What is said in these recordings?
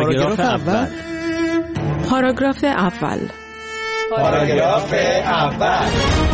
پاراگراف اول. پاراگراف اول. پاراگراف اول.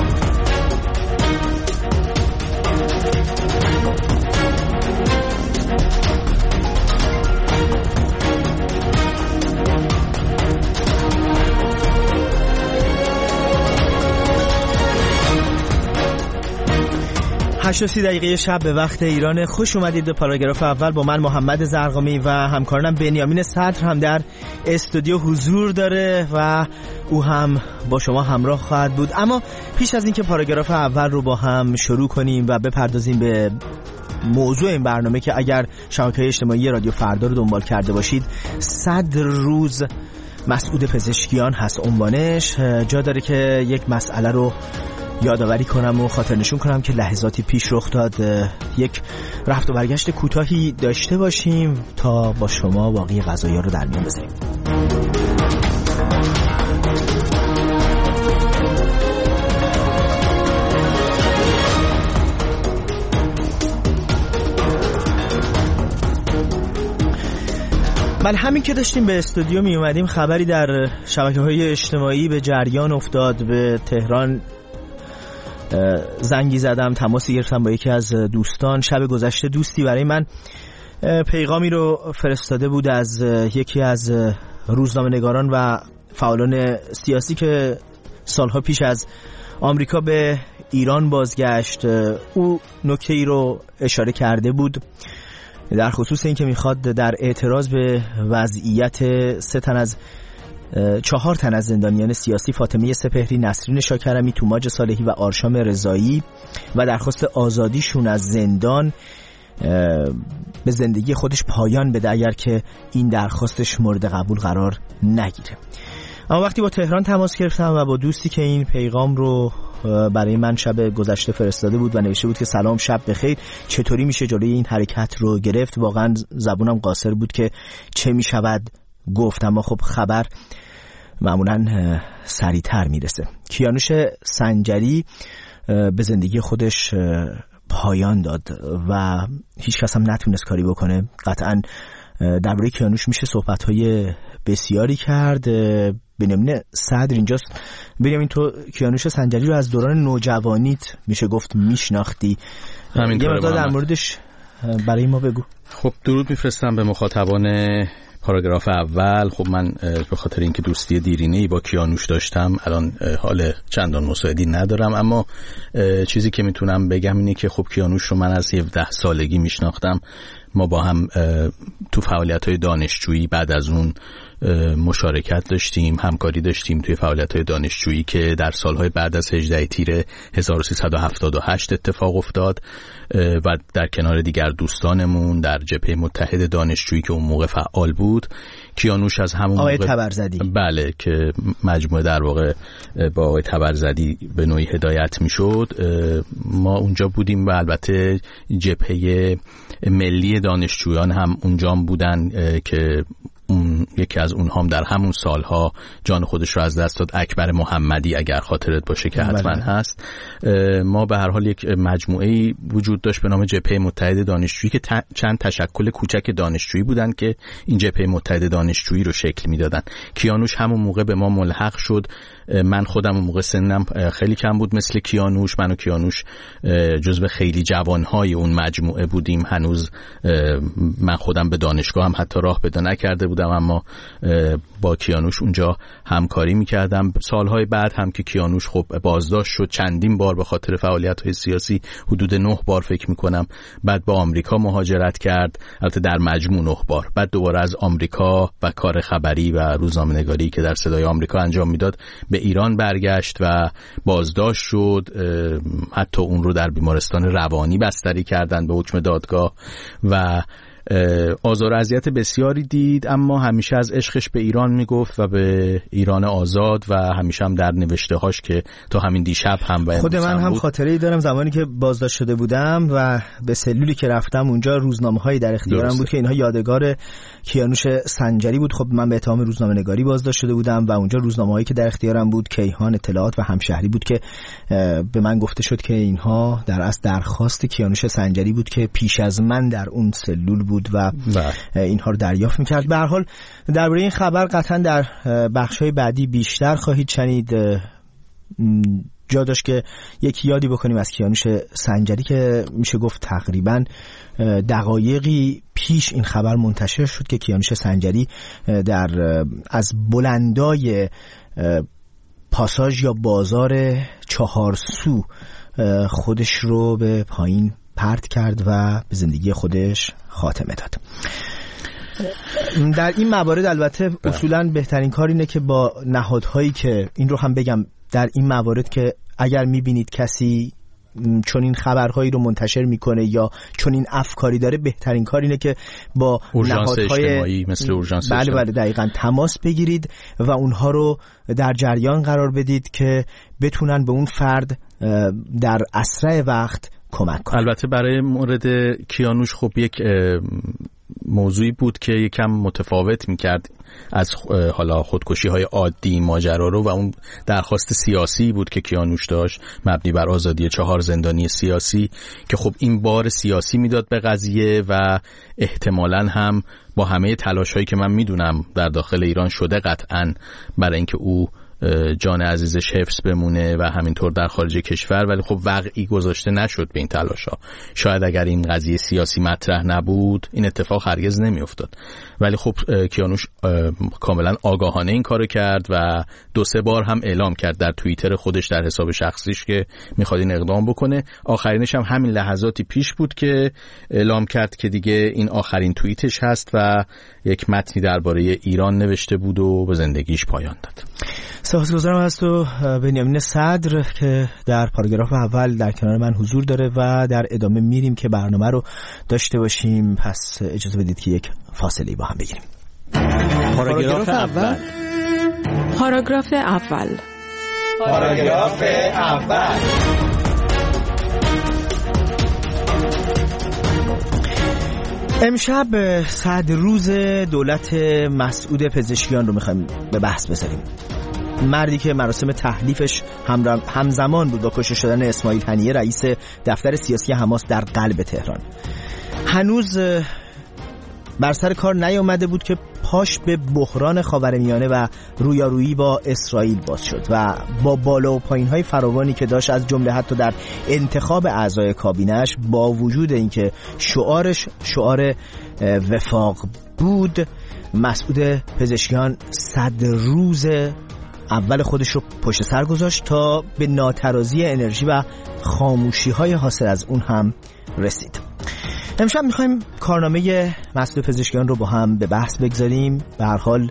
هشت و 30 دقیقه شب به وقت ایران. خوش اومدید به پاراگراف اول. با من محمد زرقامی و همکارم بنیامین صدر هم در استودیو حضور داره و او هم با شما همراه خواهد بود. اما پیش از اینکه پاراگراف اول رو با هم شروع کنیم و بپردازیم به موضوع این برنامه که اگر شبکه‌های اجتماعی رادیو فردا رو دنبال کرده باشید 100 روز مسعود پزشکیان هست عنوانش، جا داره که یک مسئله رو یادآوری کنم و خاطر نشون کنم که لحظاتی پیش رخ داد. یک رفت و برگشت کوتاهی داشته باشیم تا با شما باقی قضایا رو در میان بذاریم. بله، همین که داشتیم به استودیو می اومدیم خبری در شبکه‌های اجتماعی به جریان افتاد. به تهران زنگی زدم، تماسی گرفتم با یکی از دوستان. شب گذشته دوستی برای من پیغامی رو فرستاده بود از یکی از روزنامه‌نگاران و فعالان سیاسی که سالها پیش از آمریکا به ایران بازگشت. او نکته‌ای رو اشاره کرده بود در خصوص این که میخواد در اعتراض به وضعیت 4 تن از زندانیان سیاسی، فاطمه سپهری، نسرین شاکرمی، توماج صالحی و آرشام رضایی و درخواست آزادیشون از زندان به زندگی خودش پایان بده اگر که این درخواستش مورد قبول قرار نگیره. اما وقتی با تهران تماس گرفتم و با دوستی که این پیغام رو برای من شب گذشته فرستاده بود و نوشته بود که سلام، شب بخیر، چطوری میشه جلوی این حرکت رو گرفت، واقعا زبونم قاصر بود که چه میشود گفت. اما خب خبر معمولا سریعتر میرسه. کیانوش سنجری به زندگی خودش پایان داد و هیچ کس هم نتونست کاری بکنه. قطعا درباره کیانوش میشه صحبت‌های بسیاری کرد. بنیامین صدر اینجاست. بنیامین، تو کیانوش سنجری رو از دوران نوجوانیت میشه گفت میشناختی، یه مقدار در موردش برای ما بگو. خب درود میفرستم به مخاطبان پاراگراف اول. خب من به خاطر اینکه دوستی دیرینه‌ای با کیانوش داشتم الان حال چندان مساعدی ندارم، اما چیزی که میتونم بگم اینه که خب کیانوش رو من از 17 سالگی میشناختم. ما با هم تو فعالیت‌های دانشجویی بعد از اون مشارکت داشتیم، همکاری داشتیم توی فعالیت‌های دانشجویی که در سالهای بعد از 18 تیر 1378 اتفاق افتاد و در کنار دیگر دوستانمون در جبهه متحد دانشجویی که اون موقع فعال بود. کیانوش از همون آقای تبرزدی، بله، که مجموعه در واقع با آقای تبرزدی به نوعی هدایت میشد، ما اونجا بودیم و البته جبهه ملی دانشجویان هم اونجا بودن که یکی از اونها هم در همون سالها جان خودش رو از دست داد، اکبر محمدی، اگر خاطرت باشه که حتما هست. ما به هر حال یک مجموعه‌ای وجود داشت به نام جبهه متحد دانشجویی که چند تشکل کوچک دانشجویی بودن که این جبهه متحد دانشجویی رو شکل میدادن. کیانوش همون موقع به ما ملحق شد. من خودم اون موقع سنم خیلی کم بود مثل کیانوش. من و کیانوش جزو خیلی جوانهای اون مجموعه بودیم. هنوز من خودم به دانشگاه هم حتی راه پیدا نکرده بودم، اما با کیانوش اونجا همکاری میکردم. سالهای بعد هم که کیانوش خب بازداشت شد چندین بار به خاطر فعالیت‌های سیاسی، حدود 9 بار فکر میکنم، بعد با آمریکا مهاجرت کرد، البته در مجموع 9 بار. بعد دوباره از آمریکا و کار خبری و روزنامه‌نگاری که در صدای آمریکا انجام میداد به ایران برگشت و بازداشت شد. حتی اون رو در بیمارستان روانی بستری کردن به حکم دادگاه و آزار و اذیت بسیاری دید، اما همیشه از عشقش به ایران میگفت و به ایران آزاد و همیشه هم در نوشته هاش که تا همین دیشب هم و خود من هم خاطره‌ای دارم زمانی که بازداشت شده بودم و به سلولی که رفتم اونجا روزنامه‌هایی در اختیارم بود که اینها یادگار کیانوش سنجری بود. خب من به اتهام روزنامه‌نگاری بازداشت شده بودم و اونجا روزنامه‌هایی که در اختیارم بود کیهان، اطلاعات و همشهری بود که به من گفته شد که اینها در اصل درخواست کیانوش سنجری بود که پیش از من در اون سلول بود و اینها رو دریافت میکرد. به هر حال درباره این خبر قطعا در بخش‌های بعدی بیشتر خواهید شنید. جا داشت که یک یادی بکنیم از کیانوش سنجری که میشه گفت تقریباً دقایقی پیش این خبر منتشر شد که کیانوش سنجری از بلندای پاساژ یا بازار چهارسو خودش رو به پایین پرت کرد و به زندگی خودش خاتمه داد. در این موارد البته اصولاً بهترین کار اینه که با نهادهایی که این رو هم بگم، در این موارد که اگر میبینید کسی چون این خبرهایی رو منتشر میکنه یا چون این افکاری داره، بهترین کار اینه که با نهادهای اجتماعی مثل اورژانس بله دقیقاً تماس بگیرید و اونها رو در جریان قرار بدید که بتونن به اون فرد در اسرع وقت کمک کنن. البته برای مورد کیانوش خب یک موضوعی بود که یکم متفاوت میکرد از حالا خودکشی های عادی ماجرا رو، و اون درخواست سیاسی بود که کیانوش داشت مبنی بر آزادی 4 زندانی سیاسی که خب این بار سیاسی میداد به قضیه و احتمالاً هم با همه تلاش هایی که من میدونم در داخل ایران شده قطعاً برای اینکه او جان عزیزش حفظ بمونه و همینطور در خارج کشور، ولی خب وقعی گذاشته نشد به این تلاش‌ها. شاید اگر این قضیه سیاسی مطرح نبود این اتفاق هرگز نمی‌افتاد. ولی خب کیانوش کاملا آگاهانه این کارو کرد و 2-3 بار هم اعلام کرد در توییتر خودش در حساب شخصیش که می‌خواد این اقدام بکنه. آخرینش هم همین لحظاتی پیش بود که اعلام کرد که دیگه این آخرین توییتش هست و یک متنی درباره ایران نوشته بود و به زندگیش پایان داد. سپاسگزارم از تو بنیامین صدر که در پاراگراف اول در کنار من حضور داره و در ادامه میریم که برنامه رو داشته باشیم. پس اجازه بدید که یک فاصله با هم بگیریم. پاراگراف اول. پاراگراف اول. پاراگراف اول. امشب 100 روز دولت مسعود پزشکیان رو میخوایم به بحث بذاریم. مردی که مراسم تحلیفش همزمان بود با کشته شدن اسماعیل هنیه رئیس دفتر سیاسی حماس در قلب تهران. هنوز بر سر کار نیامده بود که پاش به بحران خاورمیانه و رویارویی با اسرائیل باز شد و با بالا و پایین‌های فراوانی که داشت، از جمله حتی در انتخاب اعضای کابینه‌اش، با وجود اینکه شعارش شعار وفاق بود، مسعود پزشکیان 100 روز اول خودش رو پشت سر گذاشت تا به ناترازی انرژی و خاموشی‌های حاصل از اون هم رسید. امشب می‌خوایم کارنامه مسعود پزشکیان رو با هم به بحث بگذاریم. به هر حال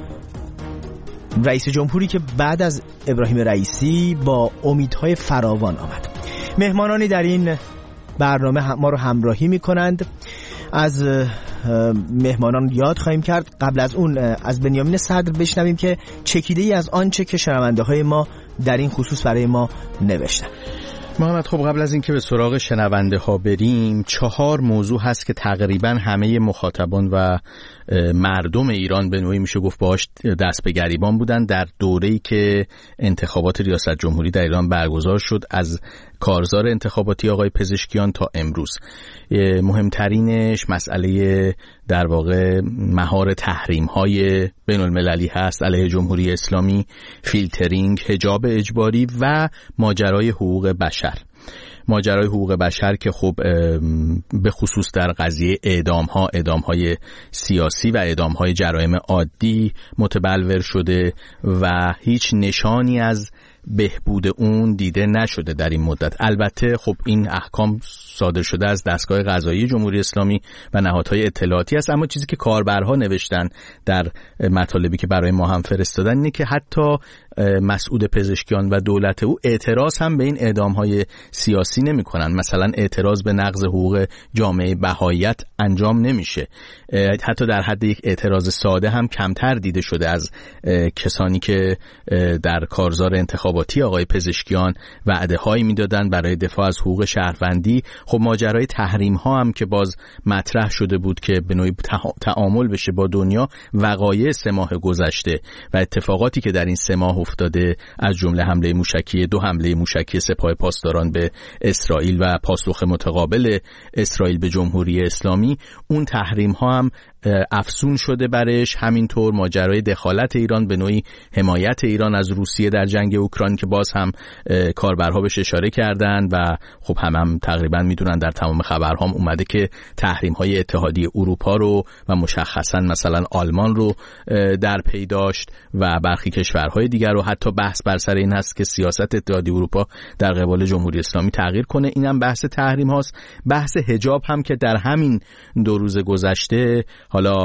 رئیس جمهوری که بعد از ابراهیم رئیسی با امیدهای فراوان آمد. مهمانانی در این برنامه ما رو همراهی می‌کنند. از مهمانان یاد خواهیم کرد. قبل از اون از بنیامین صدر بشنویم که چکیده‌ای از آنچه که شنونده‌های ما در این خصوص برای ما نوشتن. محمد، خب قبل از اینکه به سراغ شنونده ها بریم، 4 موضوع هست که تقریبا همه مخاطبان و مردم ایران به نوعی میشه گفت باهاش دست به گریبان بودن در دوره‌ای که انتخابات ریاست جمهوری در ایران برگزار شد، از کارزار انتخاباتی آقای پزشکیان تا امروز. مهمترینش مسئله در واقع مهار تحریم‌های بین‌المللی هست علیه جمهوری اسلامی، فیلترینگ، حجاب اجباری و ماجرای حقوق بشر. ماجرای حقوق بشر که خب به خصوص در قضیه اعدام‌های سیاسی و اعدام‌های جرایم عادی متبلور شده و هیچ نشانی از بهبود اون دیده نشده در این مدت. البته خب این احکام صادر شده از دستگاه قضایی جمهوری اسلامی و نهادهای اطلاعاتی است، اما چیزی که کاربرها نوشتن در مطالبی که برای ما هم فرستادن اینه که حتی مسعود پزشکیان و دولت او اعتراض هم به این اعدام‌های سیاسی نمی‌کنن. مثلا اعتراض به نقض حقوق جامعه بهائیت انجام نمیشه. حتی در حد یک اعتراض ساده هم کمتر دیده شده از کسانی که در کارزار انتخاباتی آقای پزشکیان وعده‌هایی میدادن برای دفاع از حقوق شهروندی. خب ماجرای تحریم ها هم که باز مطرح شده بود که به نوعی تعامل بشه با دنیا، وقایع 3 ماه گذشته و اتفاقاتی که در این 3 ماه افتاده، از جمله حمله موشکی 2 حمله موشکی سپاه پاسداران به اسرائیل و پاسخ متقابل اسرائیل به جمهوری اسلامی، اون تحریم ها هم افزون شده برش. همینطور ماجرای دخالت ایران، به نوعی حمایت ایران از روسیه در جنگ اوکراین که باز هم کاربرها بهش اشاره کردن و خب هم تقریبا میدونن، در تمام خبرها هم اومده که تحریم های اتحادیه اروپا رو و مشخصا مثلا آلمان رو در پی داشت و برخی کشورهای دیگر رو. حتی بحث بر سر این هست که سیاست اتحادیه اروپا در قبال جمهوری اسلامی تغییر کنه. اینم بحث تحریم هاست. بحث حجاب هم که در همین 2 روز گذشته، حالا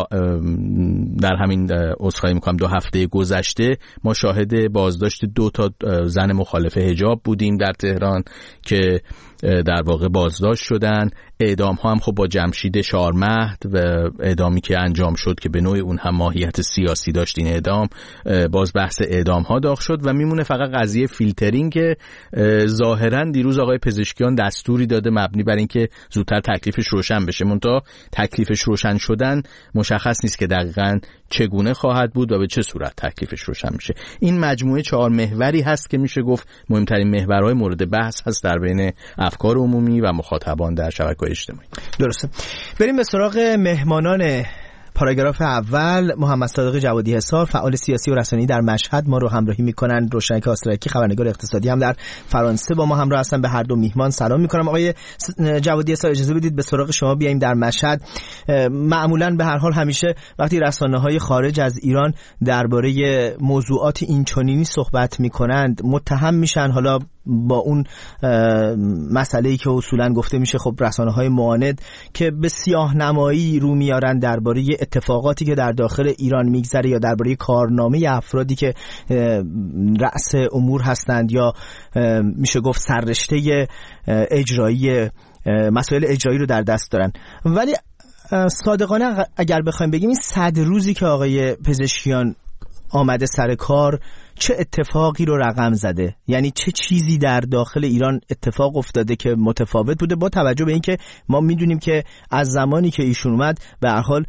در همین عذرخواهی میکنم 2 هفته گذشته، ما شاهد بازداشت 2 تا زن مخالف حجاب بودیم در تهران که در واقع بازداشت شدن. اعدام ها هم خب با جمشید شارمهد و اعدامی که انجام شد که به نوع اون هم ماهیت سیاسی داشت، این اعدام، باز بحث اعدام ها داغ شد و میمونه فقط قضیه فیلترینگ که ظاهرا دیروز آقای پزشکیان دستوری داده مبنی بر اینکه زودتر تکلیفش روشن بشه. منتها تکلیفش روشن شدن مشخص نیست که دقیقاً چگونه خواهد بود و به چه صورت تکلیفش روشن میشه. این مجموعه 4 محوری هست که میشه گفت مهمترین محورهای مورد بحث هست در بین افکار عمومی و مخاطبان در شبکه‌های اجتماعی. درسته. بریم به سراغ مهمانان پاراگراف اول. محمد صادق جوادی حصار، فعال سیاسی و رسانه‌ای در مشهد، ما رو همراهی میکنن. روشنک آسرکی، خبرنگار اقتصادی، هم در فرانسه با ما همراه هستن. به هر دو میهمان سلام میکنم. آقای جوادی حصار، اجازه بدید به سراغ شما بیاییم در مشهد. معمولاً به هر حال همیشه وقتی رسانه‌های خارج از ایران درباره موضوعات اینچنینی صحبت میکنند متهم میشن، حالا با اون مسئله‌ای که اصولاً گفته میشه خب رسانه‌های معاند که به سیاه نمایی رو میارن درباره اتفاقاتی که در داخل ایران میگذره یا درباره کارنامه افرادی که رأس امور هستند یا میشه گفت سررشته اجرایی مسائل اجرایی رو در دست دارن. ولی صادقانه اگر بخوایم بگیم این 100 روزی که آقای پزشکیان آمده سر کار چه اتفاقی رو رقم زده؟ یعنی چه چیزی در داخل ایران اتفاق افتاده که متفاوت بوده، با توجه به اینکه ما میدونیم که از زمانی که ایشون اومد به هر حال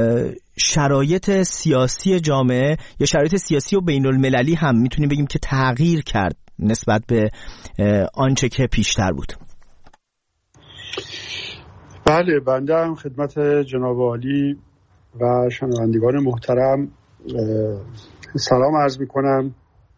شرایط سیاسی جامعه یا شرایط سیاسی و بین المللی هم میتونیم بگیم که تغییر کرد نسبت به آنچه که پیشتر بود. بله، بنده هم خدمت جناب عالی و شنوندگان محترم سلام عرض میکنم.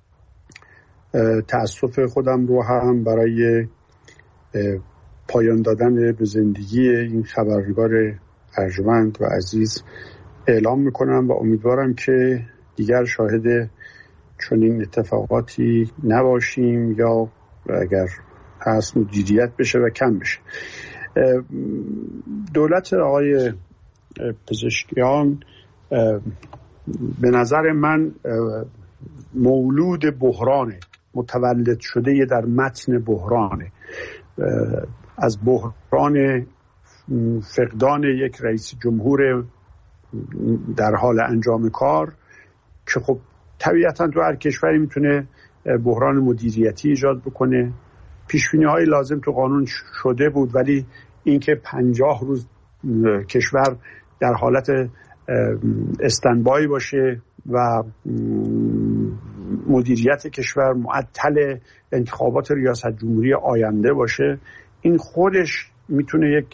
تأسف خودم رو هم برای پایان دادن به زندگی این خبرنگار ارجمند و عزیز اعلام میکنم و امیدوارم که دیگر شاهد چنین اتفاقاتی نباشیم یا اگر هست مدیریت بشه و کم بشه. دولت آقای پزشکیان به نظر من مولود بحرانه، متولد شده در متن بحرانه، از بحران فقدان یک رئیس جمهور در حال انجام کار که خب طبیعتاً تو هر کشوری میتونه بحران مدیریتی ایجاد بکنه. پیش‌بینی‌های لازم تو قانون شده بود، ولی اینکه 50 روز کشور در حالت استندبای باشه و مدیریت کشور معطل انتخابات ریاست جمهوری آینده باشه، این خودش میتونه یک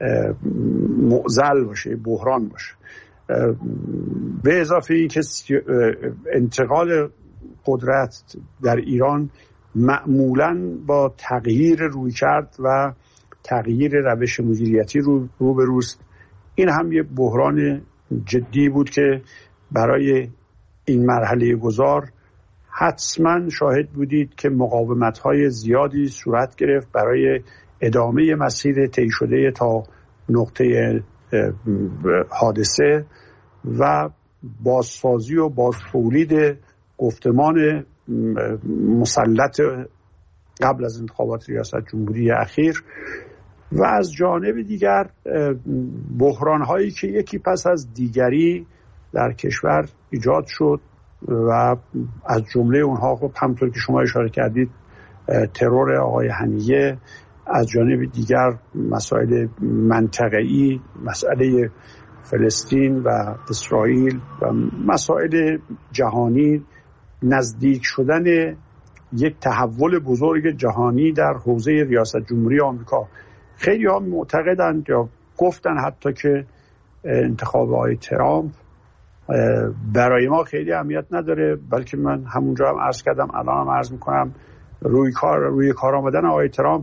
معضل باشه، بحران باشه. به اضافه این که انتقال قدرت در ایران معمولاً با تغییر رویکرد و تغییر روش مدیریتی روبروست. این هم یه بحران جدی بود که برای این مرحله گذار حتما شاهد بودید که مقاومت‌های زیادی صورت گرفت برای ادامه مسیر طی شده تا نقطه حادثه و بازسازی و بازتولید گفتمان مسلط قبل از انتخابات ریاست جمهوری اخیر و از جانب دیگر بحران‌هایی که یکی پس از دیگری در کشور ایجاد شد و از جمله اونها خب همونطور که شما اشاره کردید ترور آقای حنیه، از جانب دیگر مسائل منطقه‌ای، مسئله فلسطین و اسرائیل و مسائل جهانی، نزدیک شدن یک تحول بزرگ جهانی در حوزه ریاست جمهوری آمریکا. خیلی ها معتقدند یا گفتن حتی که انتخاب آقای ترامپ برای ما خیلی اهمیت نداره، بلکه من همونجا هم عرض کردم، الان هم عرض میکنم، روی کار آمدن آقای ترامپ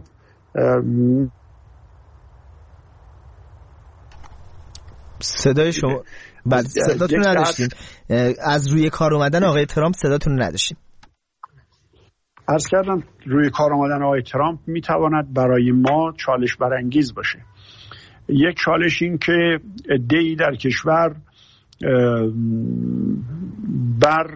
صدای شما صداتون نداشتیم. از روی کار آمدن آقای ترامپ صداتون نداشتیم. عرض کردم روی کار آمدن آقای ترامپ میتواند برای ما چالش برانگیز باشه. یک چالش این که عده‌ای در کشور بر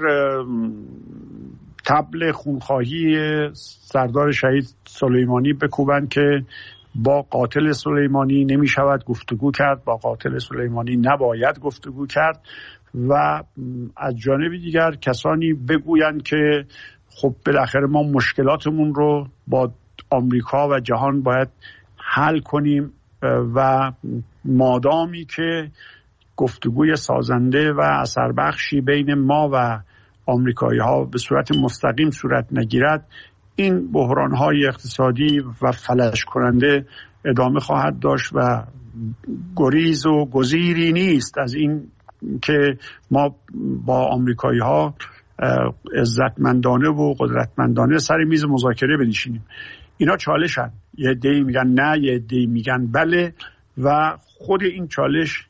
طبل خونخواهی سردار شهید سلیمانی بکوبند که با قاتل سلیمانی نمی شود گفتگو کرد، با قاتل سلیمانی نباید گفتگو کرد، و از جانب دیگر کسانی بگویند که خب بالاخره ما مشکلاتمون رو با آمریکا و جهان باید حل کنیم و مادامی که گفتگوی سازنده و اثربخشی بین ما و آمریکایی ها به صورت مستقیم صورت نگیرد، این بحران های اقتصادی و فلج کننده ادامه خواهد داشت و گریز و گزیری نیست از این که ما با آمریکایی ها عزتمندانه و قدرتمندانه سر میز مذاکره بنشینیم. اینا چالشن، یه عده‌ای میگن نه، یه عده‌ای میگن بله، و خود این چالش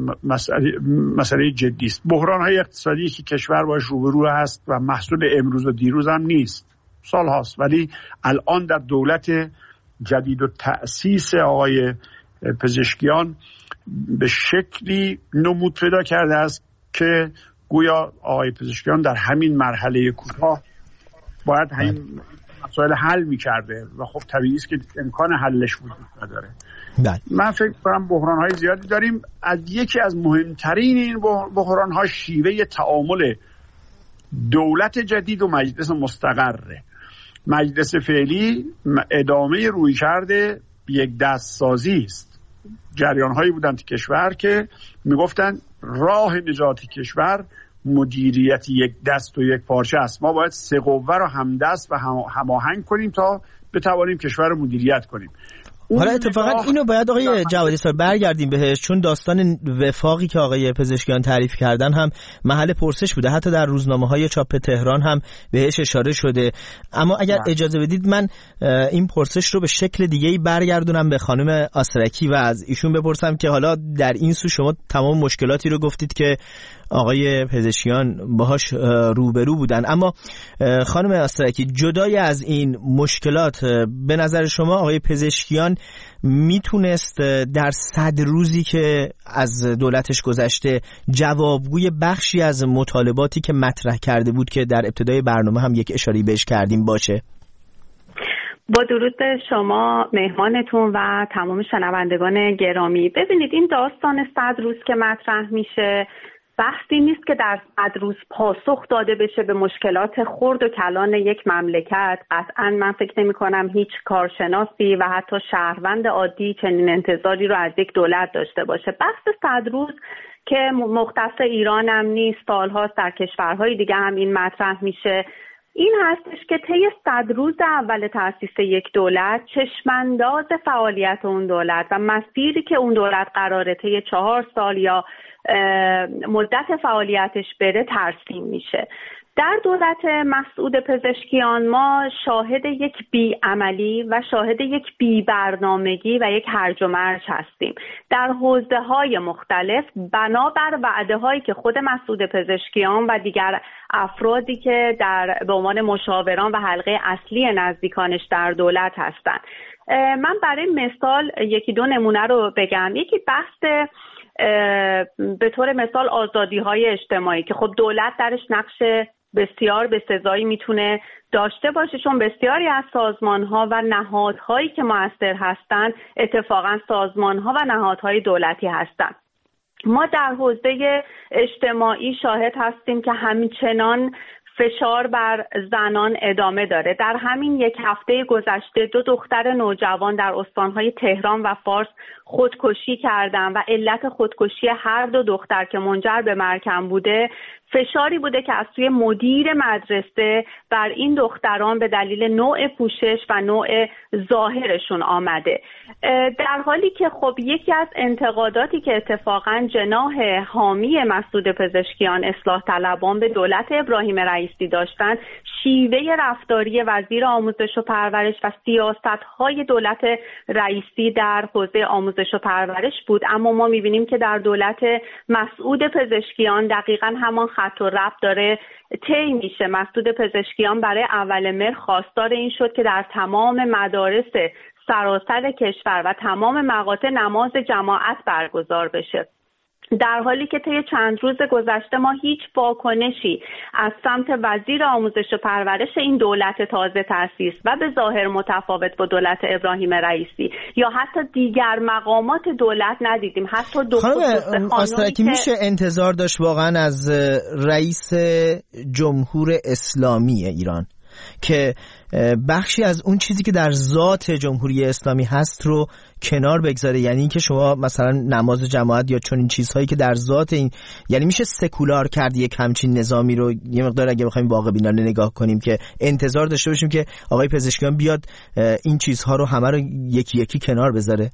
مسئله جدی است. بحران‌های اقتصادی که کشور باش روبرو هست و محصول امروز و دیروز هم نیست، سال هاست، ولی الان در دولت جدید و تأسیس آقای پزشکیان به شکلی نمود پیدا کرده است که گویا آقای پزشکیان در همین مرحله کوتاه باید همین مسائل حل می‌کرده و خب طبیعی است که امکان حلش وجود نداره. من فکر کنم بحران‌های زیادی داریم. از یکی از مهمترین این بحران‌ها شیوه تعامل دولت جدید و مجلس مستقره. مجلس فعلی ادامه رویکرد یک دست سازی است. جریان‌هایی بودند تو کشور که میگفتند راه نجات کشور مدیریت یک دست و یک پارچه است. ما باید سه قوه رو همدست و هماهنگ کنیم تا بتوانیم کشور رو مدیریت کنیم. حالا اتفاقا اینو باید آقای جوادی سر برگردیم بهش، چون داستان وفاقی که آقای پزشکیان تعریف کردن هم محل پرسش بوده، حتی در روزنامه‌های چاپ تهران هم بهش اشاره شده. اما اگر اجازه بدید من این پرسش رو به شکل دیگه‌ای برگردونم به خانم آسرکی و از ایشون بپرسم که حالا در این سو شما تمام مشکلاتی رو گفتید که آقای پزشکیان باهاش روبرو بودن، اما خانم آسرکی جدای از این مشکلات به نظر شما آقای پزشکیان میتونست در 100 روزی که از دولتش گذشته جوابگوی بخشی از مطالباتی که مطرح کرده بود که در ابتدای برنامه هم یک اشاره بهش کردیم باشه؟ با درود به شما مهمانتون و تمام شنوندگان گرامی. ببینید این داستان 100 روز که مطرح میشه بحثی نیست که در 100 روز پاسخ داده بشه به مشکلات خرد و کلان یک مملکت. قطعاً من فکر نمی کنم هیچ کارشناسی و حتی شهروند عادی چنین انتظاری رو از یک دولت داشته باشه. بحث 100 روز که مختص ایران هم نیست، سالهاست در کشورهای دیگه هم این مطرح میشه، این هستش که طی 100 روز اول تأسیس یک دولت چشمانداز فعالیت اون دولت و مسیری که اون دولت قراره طی 4 سال یا مدت فعالیتش بره ترسیم میشه. در دولت مسعود پزشکیان ما شاهد یک بی‌عملی و شاهد یک بی‌برنامگی و یک هرج و مرج هستیم در حوزه‌های مختلف بنابر وعده‌هایی که خود مسعود پزشکیان و دیگر افرادی که به عنوان مشاوران و حلقه اصلی نزدیکانش در دولت هستند. من برای مثال یکی دو نمونه رو بگم. یکی بحث به طور مثال آزادی‌های اجتماعی که خب دولت درش نقش بسیار بسزایی میتونه داشته باشه، چون بسیاری از سازمان‌ها و نهادهایی که مؤثر هستند اتفاقاً سازمان‌ها و نهادهای دولتی هستند. ما در حوزه اجتماعی شاهد هستیم که همچنان فشار بر زنان ادامه داره. در همین یک هفته گذشته 2 دختر نوجوان در استانهای تهران و فارس خودکشی کردن و علت خودکشی هر 2 دختر که منجر به مرگ بوده فشاری بوده که از سوی مدیر مدرسه بر این دختران به دلیل نوع پوشش و نوع ظاهرشون آمده. در حالی که خب یکی از انتقاداتی که اتفاقا جناح حامی مسعود پزشکیان اصلاح طلبان به دولت ابراهیم رئیسی داشتن شیوه رفتاری وزیر آموزش و پرورش و سیاست‌های دولت رئیسی در حوزه آموزش و پرورش بود، اما ما می‌بینیم که در دولت مسعود پزشکیان دقیقاً همان خط و ربط داره طی میشه. مسعود پزشکیان برای اول مهر خواستار این شد که در تمام مدارس سراسر کشور و تمام مقاطع نماز جماعت برگزار بشه، در حالی که طی چند روز گذشته ما هیچ واکنشی از سمت وزیر آموزش و پرورش این دولت تازه تأسیس و به ظاهر متفاوت با دولت ابراهیم رئیسی یا حتی دیگر مقامات دولت ندیدیم. حتی خانم آسترکی میشه انتظار داشت واقعا از رئیس جمهور اسلامی ایران که بخشی از اون چیزی که در ذات جمهوری اسلامی هست رو کنار بگذاره، یعنی اینکه شما مثلا نماز جماعت یا چون این چیزهایی که در ذات این، یعنی میشه سکولار کرد یک همچین نظامی رو یه مقدار اگه بخوایم واقع بینانه نگاه کنیم که انتظار داشته باشیم که آقای پزشکیان بیاد این چیزها رو همه رو یکی یکی کنار بذاره؟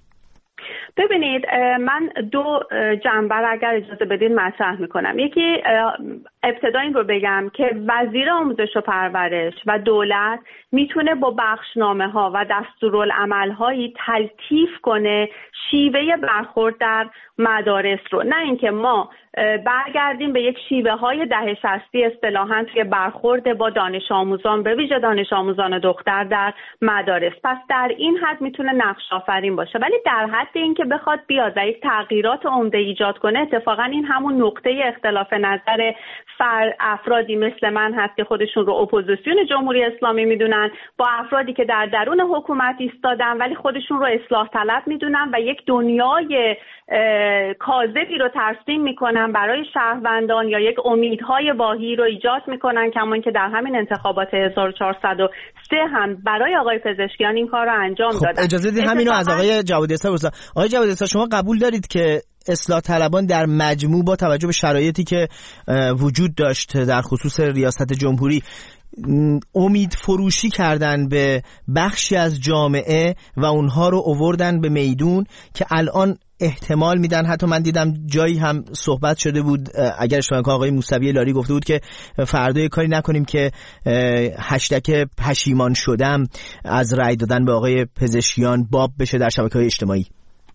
ببینید من 2 جنبه اگر اجازه بدید مطرح میکنم. یکی ابتدا این رو بگم که وزیر آموزش و پرورش و دولت میتونه با بخشنامه ها و دستورالعمل هایی تلطیف کنه شیوه برخورد در مدارس رو، نه اینکه ما برگردیم به یک شیوه های دهه 60 اصطلاحاً توی برخورد با دانش آموزان به ویژه دانش آموزان دختر در مدارس. پس در این حد میتونه نقش آفرین باشه، ولی در حد اینکه بخواد بیاد و یک تغییرات عمده ایجاد کنه، اتفاقاً این همون نقطه اختلاف نظر افرادی مثل من هست که خودشون رو اپوزیسیون جمهوری اسلامی میدونن با افرادی که در درون حکومت ایستادن ولی خودشون رو اصلاح طلب میدونن و یک دنیای کاذبی رو ترسیم میکنن برای شهروندان یا یک امیدهای واهی رو ایجاد میکنن، کمان که در همین انتخابات 1403 هم برای آقای پزشکیان این کار رو انجام دادن. اجازه بدید همینو از آقای جوادی اسا بپرسم. آقای جوادی اسا، شما قبول دارید که اصلاح طلبان در مجموع با توجه به شرایطی که وجود داشت در خصوص ریاست جمهوری امید فروشی کردن به بخشی از جامعه و اونها رو آوردن به میدون که الان احتمال میدن، حتی من دیدم جایی هم صحبت شده بود، اگر اشتباه نکنم آقای موسوی لاری گفته بود که فردا کاری نکنیم که هشتگ پشیمان شدم از رأی دادن به آقای پزشکیان باب بشه در شبکه‌های اجتماعی.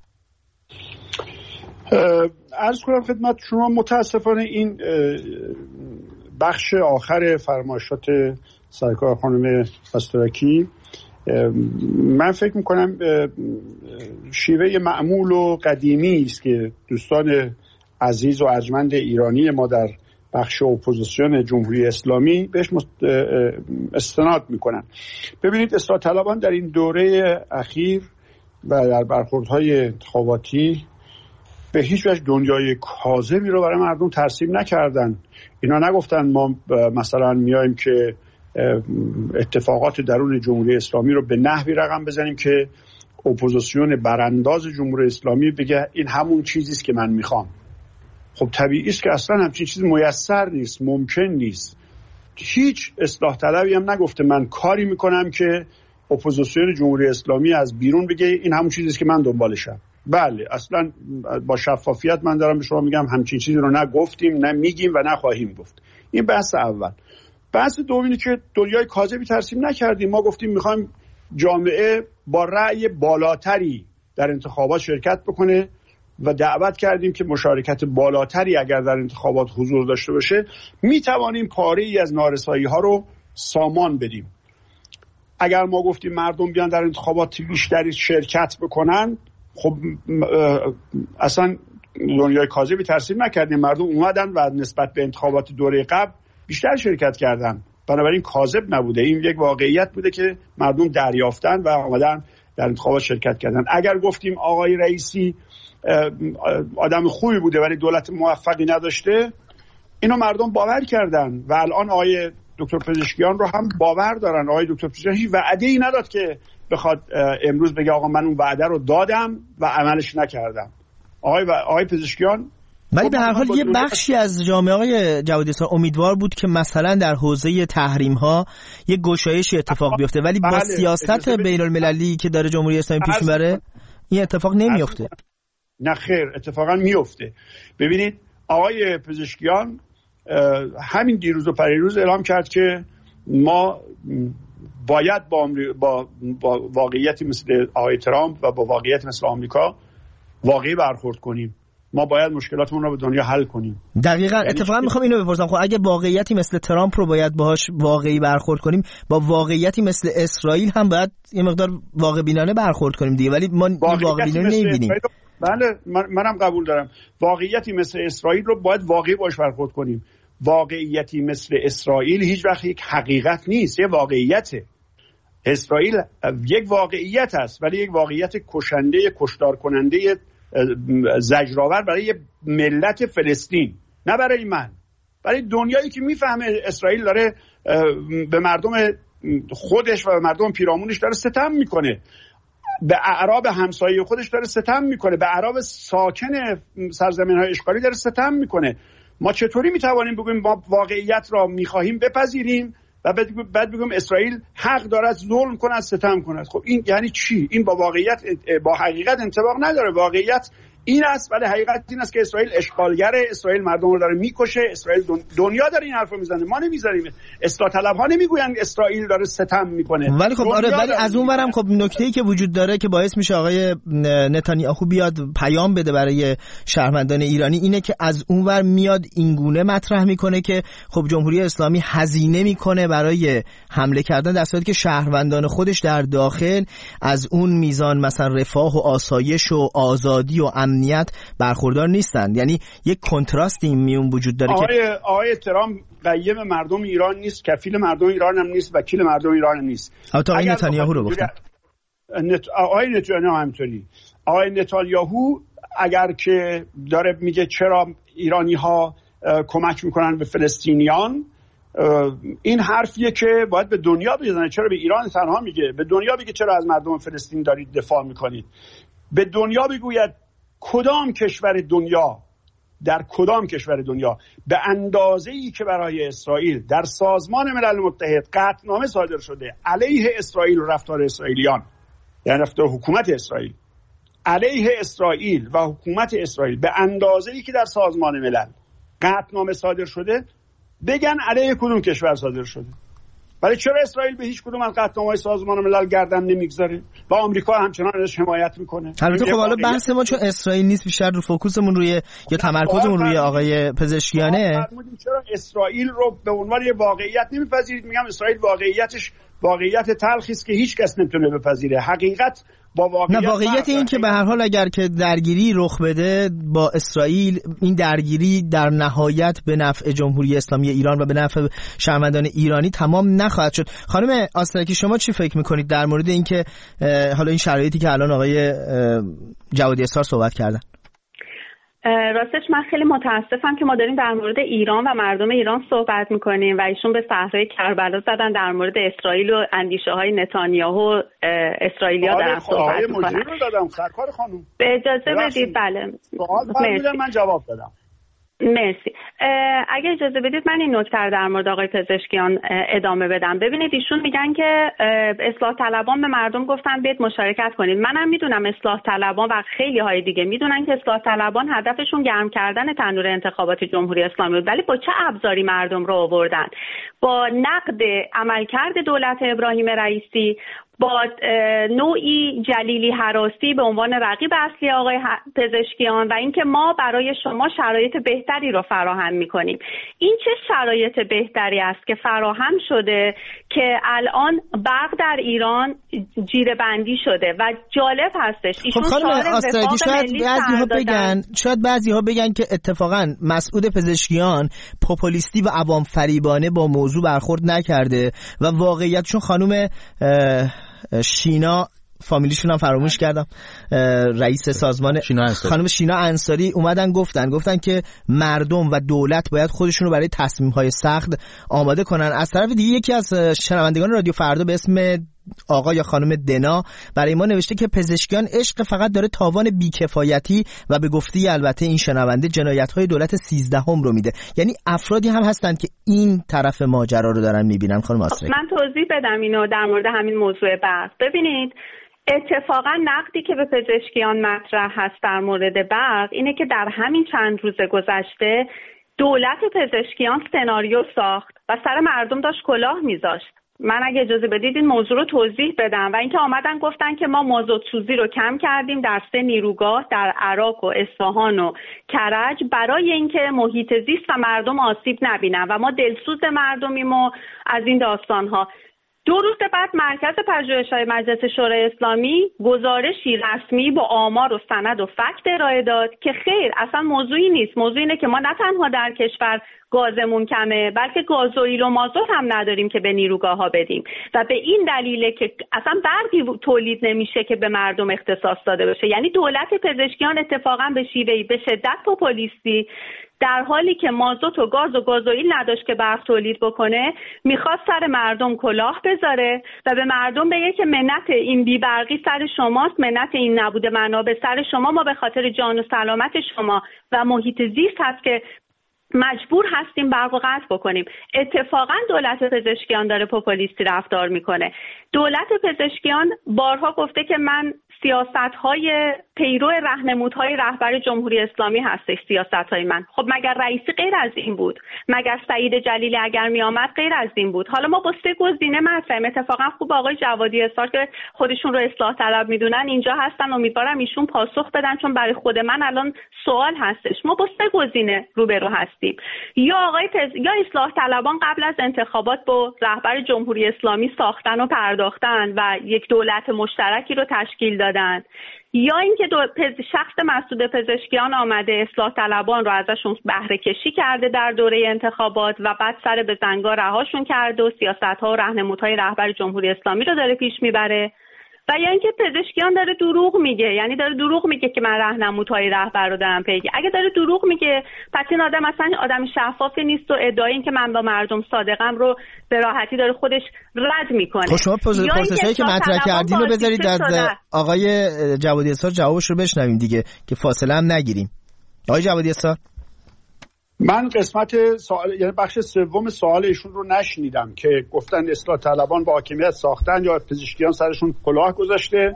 عرض کنم خدمت شما متاسفانه این بخش آخر فرمایشات سرکار خانم آسترکی من فکر میکنم شیوه معمول و قدیمی است که دوستان عزیز و ارجمند ایرانی ما در بخش اپوزیسیون جمهوری اسلامی بهش استناد میکنن. ببینید اصلاح طلبان در این دوره اخیر و در برخوردهای انتخاباتی به هیچ وجه دنیای کاذبی رو برای مردم ترسیم نکردن. اینا نگفتن ما مثلا میایم که اتفاقات درون جمهوری اسلامی رو به نحوی رقم بزنیم که اپوزیسیون برانداز جمهوری اسلامی بگه این همون چیزی است که من میخوام. خب طبیعی است که اصلا همچین چیزی میسر نیست، ممکن نیست. هیچ اصلاح طلبی هم نگفته من کاری میکنم که اپوزیسیون جمهوری اسلامی از بیرون بگه این همون چیزی است که من دنبالشم. بله اصلا با شفافیت من دارم به شما میگم همچین چیزی رو نگفتیم، نه میگیم و نخواهیم گفت. این بحث اول. بحث دوم اینه که دنیای کاذبی ترسیم نکردیم. ما گفتیم میخوایم جامعه با رأی بالاتری در انتخابات شرکت بکنه و دعوت کردیم که مشارکت بالاتری اگر در انتخابات حضور داشته باشه میتوانیم پاره‌ای از نارسایی ها رو سامان بدیم. اگر ما گفتیم مردم بیان در انتخابات بیشتری شرکت بکنن، خب اصلا دنیای کاذبی ترسیم نکردیم. مردم اومدن و نسبت به انتخابات دوره قبل بیشتر شرکت کردن، بنابراین کاذب نبوده. این یک واقعیت بوده که مردم دریافتن و اومدن در انتخابات شرکت کردن. اگر گفتیم آقای رئیسی آدم خوبی بوده ولی دولت موفقی نداشته، اینو مردم باور کردن و الان آقای دکتر پزشکیان رو هم باور دارن. آقای دکتر پزشکیان هیچ وعده‌ای نداد که بخواد امروز بگه آقا من اون وعده رو دادم و عملش نکردم. آقای پزشکیان ولی به هر حال یه بخشی از جامعه آقای جوادی اسار امیدوار بود که مثلا در حوزه تحریم ها یه گشایشی اتفاق بیفته، ولی با سیاست بین المللی که داره جمهوری اسلامی پیش میبره این اتفاق نمیفته. نه خیر، اتفاقا میفته. ببینید آقای پزشکیان همین دیروز و پریروز اعلام کرد که ما باید با واقعیتی مثل آقای ترامپ و با واقعیت مثل آمریکا واقعی برخورد کنیم. ما باید مشکلاتمون رو به دنیا حل کنیم. دقیقاً. اتفاقا میخوام اینو بپرسم، خب اگه واقعیتی مثل ترامپ رو باید باهاش واقعی برخورد کنیم، با واقعیتی مثل اسرائیل هم باید یه مقدار واقع بینانه برخورد کنیم دیگه، ولی ما واقع بینانه نمیبینیم. بله منم قبول دارم واقعیتی مثل اسرائیل رو باید واقعی باش برخورد کنیم. واقعیتی مثل اسرائیل هیچ وقت یک حقیقت نیست، یه واقعیته. اسرائیل یک واقعیت است، ولی یک واقعیت کشنده، کشتار کننده، زجرآور برای ملت فلسطین، نه برای من، برای دنیایی که میفهمه اسرائیل داره به مردم خودش و به مردم پیرامونش داره ستم میکنه، به اعراب همسایه خودش داره ستم میکنه، به اعراب ساکن سرزمین‌های اشغالی داره ستم میکنه. ما چطوری میتوانیم بگیم ما واقعیت را میخواهیم بپذیریم و بعد بگیم اسرائیل حق دارد ظلم کند، ستم کند؟ خب این یعنی چی؟ این با واقعیت، با حقیقت انطباق نداره. واقعیت این است، ولی حقیقت این است که اسرائیل اشغالگره، اسرائیل مردم رو داره میکشه، اسرائیل دنیا داره این حرفو میزنه، ما نمیزنیم. اصلاح طلب‌ها نمیگوین اسرائیل داره ستم میکنه. ولی خب آره، ولی از اون ورم خب نکته‌ای که وجود داره که باعث میشه آقای نتانیاهو بیاد پیام بده برای شهروندان ایرانی اینه که از اون ور میاد اینگونه مطرح میکنه که خب جمهوری اسلامی هزینه میکنه برای حمله کردن، در صورتی که شهروندان خودش در داخل از اون میزان مثلا رفاه و آسایش و آزادی و امنیت برخوردار نیستند. یعنی یک کنتراست این میون وجود داره که آقای ترامپ قیم مردم ایران نیست، کفیل مردم ایران هم نیست، وکیل مردم ایران هم نیست. آقای نتانیاهو رو گفتم. آقای نتانیاهو همینطوری. آقای نتانیاهو اگر که داره میگه چرا ایرانی ها کمک میکنن به فلسطینیان، این حرفیه که باید به دنیا بزنه. چرا به ایران تنها میگه؟ به دنیا بگه چرا از مردم فلسطین دارید دفاع میکنید. به دنیا بگوید کدام کشور دنیا، در کدام کشور دنیا به اندازه‌ای که برای اسرائیل در سازمان ملل متحد قطعنامه صادر شده علیه اسرائیل و رفتار اسرائیلیان، یعنی رفتار حکومت اسرائیل علیه اسرائیل و حکومت اسرائیل، به اندازه‌ای که در سازمان ملل قطعنامه صادر شده، بگن علیه کدوم کشور صادر شده. ولی چرا اسرائیل به هیچ کدوم از قطعنامه‌های سازمان ملل گردن نمیگذاره و آمریکا همچنان ازش حمایت میکنه؟ البته خب حالا بحث ما چون اسرائیل نیست، بیشتر رو فوکوسمون روی یا تمرکزمون روی آقای پزشکیانه. چرا اسرائیل رو به عنوان یه واقعیت نمیپذیرید؟ میگم اسرائیل واقعیت تلخی است که هیچ کس نمیتونه بپذیره. حقیقت با واقعیت، نه واقعیت این که به هر حال اگر که درگیری رخ بده با اسرائیل، این درگیری در نهایت به نفع جمهوری اسلامی ایران و به نفع شهروندان ایرانی تمام نخواهد شد. خانم آسترکی شما چی فکر میکنید در مورد این که حالا این شرایطی که الان آقای جوادی اسار صحبت کردن؟ راستش من خیلی متاسفم که ما داریم در مورد ایران و مردم ایران صحبت میکنیم و ایشون به صحرای کربلا زدن در مورد اسرائیل و اندیشه های نتانیاهو. اسرائیلیا دارن صحبت میکنن. سرکار خانم به اجازه بدید. بله من جواب بدم. مرسی. اگه اجازه بدید من این نکته رو در مورد آقای پزشکیان ادامه بدم. ببینید ایشون میگن که اصلاح طلبان به مردم گفتن بیاید مشارکت کنید. منم میدونم اصلاح طلبان و خیلی های دیگه میدونن که اصلاح طلبان هدفشون گرم کردن تنور انتخابات جمهوری اسلامی بود، ولی با چه ابزاری مردم رو آوردن؟ با نقد عملکرد دولت ابراهیم رئیسی، با نوعی جلیلی هراسی به عنوان رقیب اصلی آقای پزشکیان و اینکه ما برای شما شرایط بهتری رو فراهم می‌کنیم. این چه شرایط بهتری است که فراهم شده که الان برق در ایران جیره بندی شده و جالب هستش ایشون شاید بعضی‌ها بگن که اتفاقا مسعود پزشکیان پوپولیستی و عوام فریبانه با موضوع برخورد نکرده و واقعیت چون خانم شینا فامیلیشون هم فراموش کردم، رئیس سازمان خانم شینا انصاری اومدن گفتن که مردم و دولت باید خودشون رو برای تصمیم‌های سخت آماده کنن. از طرف دیگه یکی از شنوندگان رادیو فردا به اسم آقا یا خانم دنا برای ما نوشته که پزشکیان عشق فقط داره تاوان بیکفایتی و به گفته البته این شنونده جنایت‌های دولت 13 رو میده. یعنی افرادی هم هستن که این طرف ماجرا رو دارن میبینن. خانم آسرک من توضیح بدم اینو در مورد همین موضوع برق. ببینید اتفاقا نقدی که به پزشکیان مطرح هست در مورد برق اینه که در همین چند روز گذشته دولت پزشکیان سناریو ساخت و سر مردم داشت کلاه میذاشت. من اگه اجازه بدید این موضوع رو توضیح بدم. و اینکه آمدن گفتن که ما مازوت سوزی رو کم کردیم در 3 نیروگاه در عراق و اصفهان و کرج برای اینکه محیط زیست و مردم آسیب نبینن و ما دلسوز مردمیم و از این داستان‌ها. 2 روز بعد مرکز پژوهش‌های مجلس شورای اسلامی گزارشی رسمی با آمار و سند و فکت ارائه داد که خیر اصلا موضوعی نیست. موضوع اینه که ما نه تنها در کشور گازمون کمه بلکه گازوئیل و مازوت هم نداریم که به نیروگاه‌ها بدیم و به این دلیله که اصلا برقی تولید نمیشه که به مردم اختصاص داده بشه. یعنی دولت پزشکیان اتفاقا به شیوهی به شدت پوپولیستی در حالی که مازوت و گاز و گازوئیل نداشت که برق تولید بکنه میخواست سر مردم کلاه بذاره و به مردم بگه که منت این بی‌برقی سر شماست، منت این نبود منابع سر شما، ما به خاطر جان و سلامت شما و محیط زیست هست که مجبور هستیم برق و قطع بکنیم. اتفاقا دولت پزشکیان داره پوپولیستی رفتار میکنه. دولت پزشکیان بارها گفته که من سیاست‌های پیرو راهنمودهای رهبر جمهوری اسلامی هستش سیاست‌های من. خب مگر رئیسی غیر از این بود؟ مگر سعید جلیلی اگر می آمد غیر از این بود؟ حالا ما با 3 گزینه مطرحیم. اتفاقا خوب آقای جوادی اسار که خودشون رو اصلاح طلب میدونن اینجا هستن، امیدوارم ایشون پاسخ بدن چون برای خود من الان سوال هستش. ما با 3 گزینه روبرو هستیم. یا یا اصلاح طلبان قبل از انتخابات با رهبر جمهوری اسلامی ساختن و پرداختن و یک دولت مشترکی رو تشکیل دادن، یا اینکه شخص مسعود پزشکیان آمده اصلاح طلبان رو ازشون بهره کشی کرده در دوره انتخابات و بعد سر به زنگا رهاشون کرده و سیاست‌ها و راهنمودهای رهبر جمهوری اسلامی رو داره پیش میبره، و یا اینکه پزشکیان داره دروغ میگه. یعنی داره دروغ میگه که من راهنمودهای رهبر رو دارم پیگیری. اگه داره دروغ میگه پس این آدم اصلا آدم شفافی نیست و ادعای این که من با مردم صادقم رو به راحتی داره خودش رد میکنه. خب شما پرسشی که مطرح کردین رو بذارید از آقای جوادی اسار جوابش رو بشنویم دیگه که فاصله هم نگیریم. آقای جوادی اسار، من قسمت سوال یعنی بخش سوم سوال ایشون رو نشنیدم که گفتن اصلاح طلبان با حاکمیت ساختن یا پزشکیان سرشون کلاه گذاشته.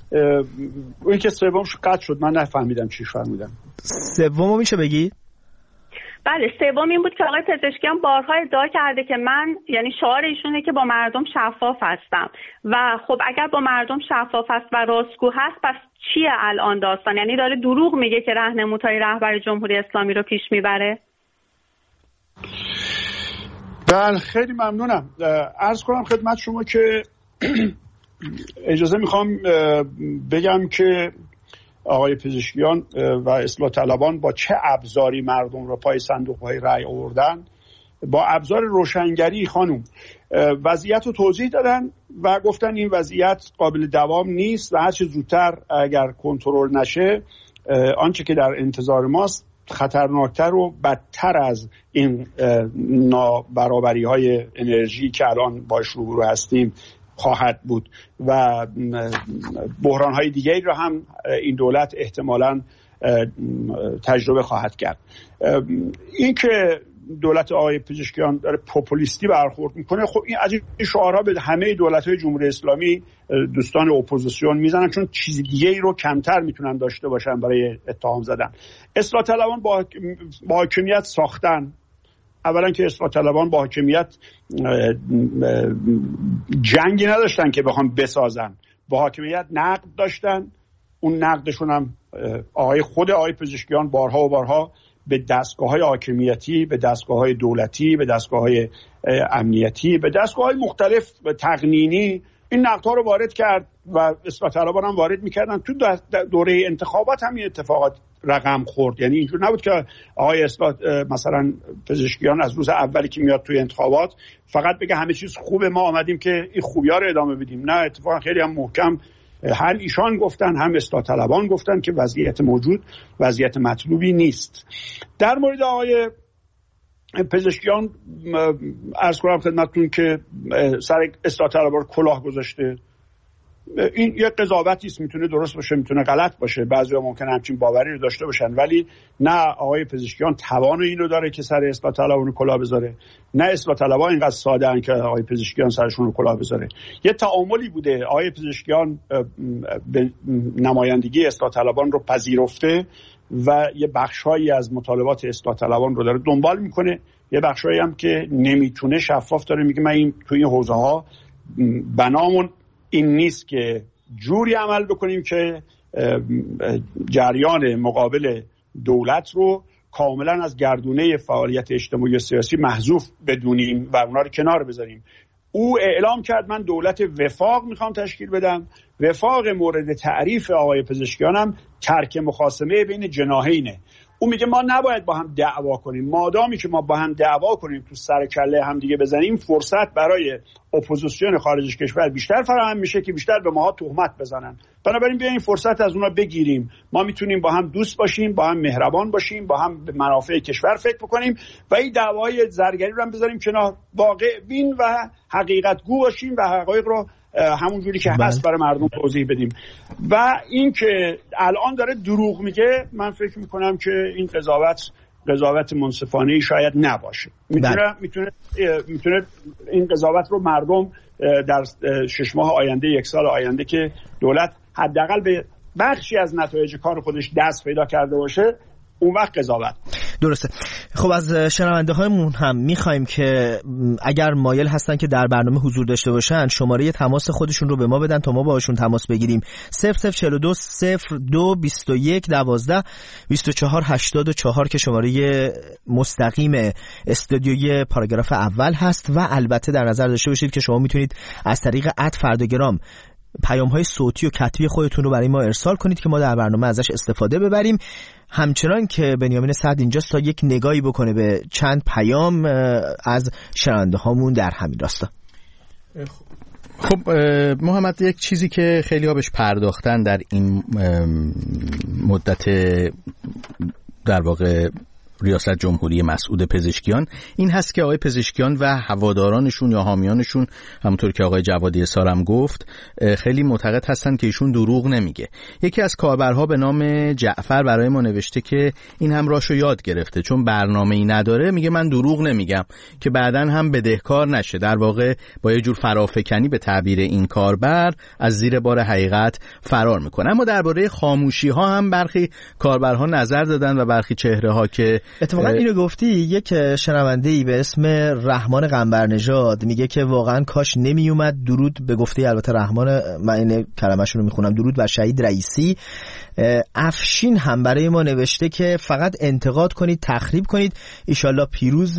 اون که سومش قطع شد، من نفهمیدم چی فرمودن. سومو میشه بگی؟ بله، سوم این بود که آقای پزشکیان بارها ادعا کرده که من، یعنی شعار ایشونه که با مردم شفاف هستم و خب اگر با مردم شفاف هست و راستگو هست پس چیه الان داستان؟ یعنی داره دروغ میگه که راهنمودهای رهبر جمهوری اسلامی رو پیش میبره. بله، خیلی ممنونم. عرض کنم خدمت شما که اجازه میخوام بگم که آقای پزشکیان و اصلاح طلبان با چه ابزاری مردم رو پای صندوق‌های رأی آوردن. با ابزار روشنگری خانم وضعیت رو توضیح دادن و گفتن این وضعیت قابل دوام نیست و هر چه زودتر اگر کنترل نشه آنچه که در انتظار ماست خطرناکتر و بدتر از این نابرابری‌های انرژی که الان باش روبرو هستیم خواهد بود و بحران‌های دیگری را هم این دولت احتمالاً تجربه خواهد کرد. این که دولت آقای پزشکیان داره پوپولیستی برخورد میکنه، خب این از این شعارها به همه دولت‌های جمهوری اسلامی دوستان اپوزیسیون میزنن چون چیز دیگه‌ای رو کمتر میتونن داشته باشن برای اتهام زدن. اصلاح طلبان با حاکمیت ساختن. اولا که اصلاح طلبان با حاکمیت جنگی نداشتن که بخوام بسازن، با حاکمیت نقد داشتن. اون نقدشون هم خود آقای پزشکیان بارها و بارها به دستگاه‌های حاکمیتی، به دستگاه‌های دولتی، به دستگاه‌های امنیتی، به دستگاه‌های مختلف تقنینی این نقدها رو وارد کرد و اصلاح طلبان هم وارد می‌کردن. تو دوره انتخابات هم این اتفاقات رقم خورد. یعنی اینجور نبود که آقای اصلاح مثلا پزشکیان از روز اولی که میاد توی انتخابات فقط بگه همه چیز خوبه ما آمدیم که این خوبی‌ها رو ادامه بدیم. نه، اتفاقا خیلی هم محکم هم ایشان گفتن هم اصلاح طلبان گفتن که وضعیت موجود وضعیت مطلوبی نیست. در مورد آقای پزشکیان عرض کنم خدمتتون که سر اصلاح طلبان کلاه گذاشته. این یک قضاوتی است، میتونه درست باشه میتونه غلط باشه، بعضیا ممکنه همچین باوری رو داشته باشن، ولی نه آقای پزشکیان توان اینو داره که سر اصلاح طلبان رو کلاه بذاره، نه اصلاح طلبان اینقدر ساده ان که آقای پزشکیان سرشون رو کلاه بذاره. یه تعاملی بوده، آقای پزشکیان به نمایندگی اصلاح طلبان رو پذیرفته و یه بخشایی از مطالبات اصلاح طلبان رو داره دنبال میکنه، یه بخشایی هم که نمیتونه شفاف داره میگه من این توی حوزه ها بنامون این نیست که جوری عمل بکنیم که جریان مقابل دولت رو کاملا از گردونه فعالیت اجتماعی و سیاسی محذوف بدونیم و اونا رو کنار بذاریم. او اعلام کرد من دولت وفاق میخوام تشکیل بدم. وفاق مورد تعریف آقای پزشکیانم ترک مخاصمه بین جناحینه. او میگه ما نباید با هم دعوا کنیم، مادامی که ما با هم دعوا کنیم تو سر کله هم دیگه بزنیم فرصت برای اپوزیسیون خارج کشور بیشتر فراهم میشه که بیشتر به ماها تهمت بزنن. بنابراین بیاین فرصت از اونا بگیریم، ما میتونیم با هم دوست باشیم، با هم مهربان باشیم، با هم به منافع کشور فکر بکنیم و این دعوای زرگری رو هم بذاریم کنار، واقع بین و حقیقت گو باشیم و حقایق رو همون جوری که هست برای مردم توضیح بدیم. و این که الان داره دروغ میگه، من فکر میکنم که این قضاوت منصفانه‌ای شاید نباشه. میتونه این قضاوت رو مردم در 6 ماه آینده، 1 سال آینده که دولت حداقل به بخشی از نتایج کار خودش دست پیدا کرده باشه، اون وقت قضاوت. درسته. خب از شنونده هایمون هم میخوایم که اگر مایل هستن که در برنامه حضور داشته باشن شماره تماس خودشون رو به ما بدن تا ما باهاشون تماس بگیریم. 0042 02 21 12 24 84 که شماره مستقیم استودیوی پاراگراف اول هست و البته در نظر داشته باشید که شما میتونید از طریق @فرداگرام پیام‌های صوتی و کتبی خودتون رو برای ما ارسال کنید که ما در برنامه ازش استفاده ببریم. همچنان که بنیامین سعد اینجاست تا یک نگاهی بکنه به چند پیام از شنونده هامون در همین راستا. خب محمد، یک چیزی که خیلی ها بهش پرداختن در این مدت در واقع ریاست جمهوری مسعود پزشکیان این هست که آقای پزشکیان و هوادارانشون یا حامیانشون، همونطور که آقای جوادی اصار هم گفت، خیلی معتقد هستن که ایشون دروغ نمیگه. یکی از کاربرها به نام جعفر برای ما نوشته که این هم راشو یاد گرفته، چون برنامه‌ای نداره میگه من دروغ نمیگم که بعدن هم بدهکار نشه. در واقع با یه جور فرافکنی به تعبیر این کاربر از زیر بار حقیقت فرار میکنه. اما درباره خاموشی ها هم برخی کاربرها نظر دادن و برخی چهره ها که اتفاقا اینو گفتی. یک شنونده‌ای به اسم رحمان قنبرنژاد میگه که واقعا کاش نمی اومد درود به گفته البته رحمان، من این کلمه‌شون رو میخونم، درود بر شهید رئیسی. افشین هم برای ما نوشته که فقط انتقاد کنید، تخریب کنید، ایشالله پیروز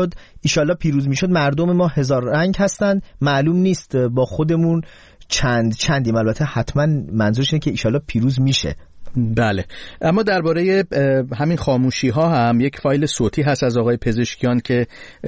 میشد. مردم ما هزار رنگ هستند، معلوم نیست با خودمون چندیم. البته حتما منظورش اینه که ایشالله پیروز میشه. بله. اما درباره همین خاموشی ها هم یک فایل صوتی هست از آقای پزشکیان که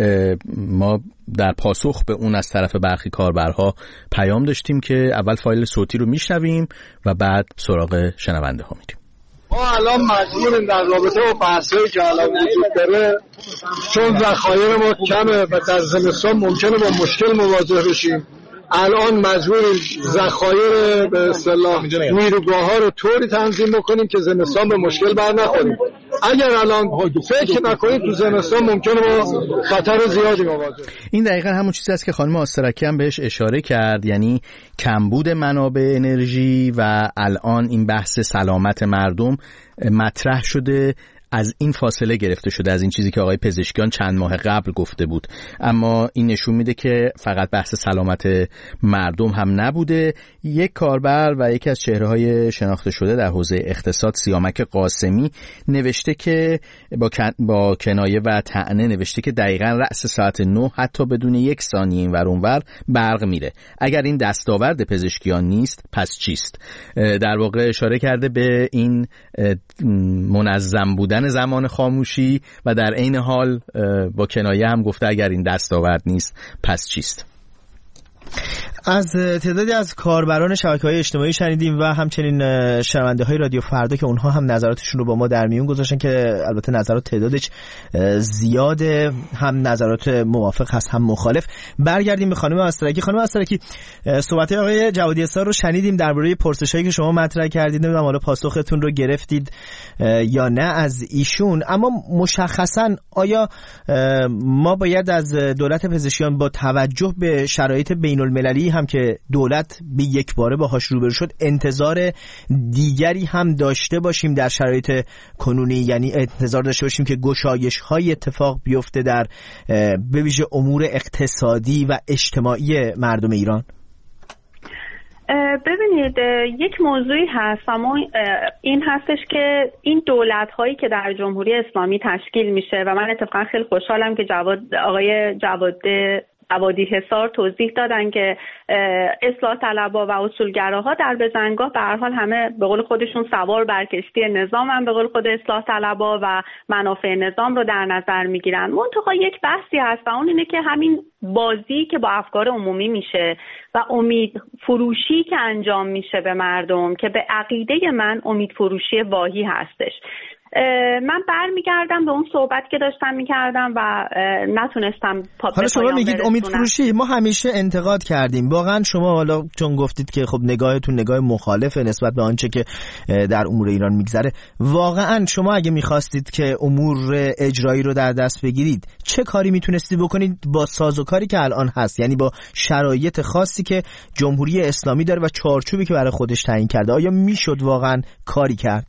ما در پاسخ به اون از طرف برخی کاربرها پیام داشتیم که اول فایل صوتی رو میشنویم و بعد سراغ شنونده ها میریم. ما الان مجبوریم در رابطه با بحثایی که الان وجود داره، چون ذخایر ما کمه و در زمستان ممکنه با مشکل مواجه بشیم، الان مجبوریم ذخایر به اصطلاح نیروگاه‌ها رو طوری تنظیم بکنیم که زمستان به مشکل بر نخوریم. اگر الان فکر نکنید تو زمستان ممکنه با خطر زیادی مواجه. این دقیقاً همون چیزی است که خانم آسترکی هم بهش اشاره کرد، یعنی کمبود منابع انرژی و الان این بحث سلامت مردم مطرح شده، از این فاصله گرفته شده، از این چیزی که آقای پزشکیان چند ماه قبل گفته بود. اما این نشون میده که فقط بحث سلامت مردم هم نبوده. یک کاربر و یکی از چهره‌های شناخته شده در حوزه اقتصاد، سیامک قاسمی، نوشته که با کنایه و طعنه نوشته که دقیقاً رأس ساعت 9 حتی بدون 1 ثانیه اینور اونور برق میره. اگر این دستاورد پزشکیان نیست پس چیست؟ در واقع اشاره کرده به این منظم بودن زمان خاموشی و در عین حال با کنایه هم گفته اگر این دستاورد نیست پس چیست. از تعدادی از کاربران شبکه‌های اجتماعی شنیدیم و همچنین شنونده‌های رادیو فردا که اونها هم نظراتشون رو با ما در میون گذاشتن که البته نظرات تعدادش زیاده، هم نظرات موافق هست هم مخالف. برگردیم به خانم استرکی. خانم استرکی، صحبت‌های آقای جوادی اسار رو شنیدیم درباره پرسش‌هایی که شما مطرح کردید. نمیدونم حالا پاسختون رو گرفتید یا نه از ایشون، اما مشخصاً آیا ما باید از دولت پزشکیان با توجه به شرایط بین‌المللی هم که دولت به یک باره باهاش روبرو شد انتظار دیگری هم داشته باشیم در شرایط کنونی؟ یعنی انتظار داشته باشیم که گشایش‌های اتفاق بیفته در به ویژه امور اقتصادی و اجتماعی مردم ایران؟ ببینید، یک موضوعی هست اما این هستش که این دولت‌هایی که در جمهوری اسلامی تشکیل میشه و من اتفاقا خیلی خوشحالم که آقای جوادی حصار توضیح دادن که اصلاح طلبها و اصولگراها در بزنگاه به هر حال همه به قول خودشون سوار بر کشتی نظام هم به قول خود اصلاح طلبها و منافع نظام رو در نظر میگیرن. منتها یک بحثی هست و اون اینه که همین بازی که با افکار عمومی میشه و امید فروشی که انجام میشه به مردم که به عقیده من امید فروشی واهی هستش. من برمیگردم به اون صحبت که داشتم میکردم و نتونستم حالا شما میگید امید فروشی، ما همیشه انتقاد کردیم واقعا. شما حالا چون گفتید که خب نگاهتون نگاه مخالفه نسبت به آنچه که در امور ایران میگذره، واقعا شما اگه میخواستید که امور اجرایی رو در دست بگیرید چه کاری میتونستید بکنید با سازوکاری که الان هست، یعنی با شرایط خاصی که جمهوری اسلامی داره و چارچوبی که برای خودش تعیین کرده؟ آیا میشد واقعا کاری کرد؟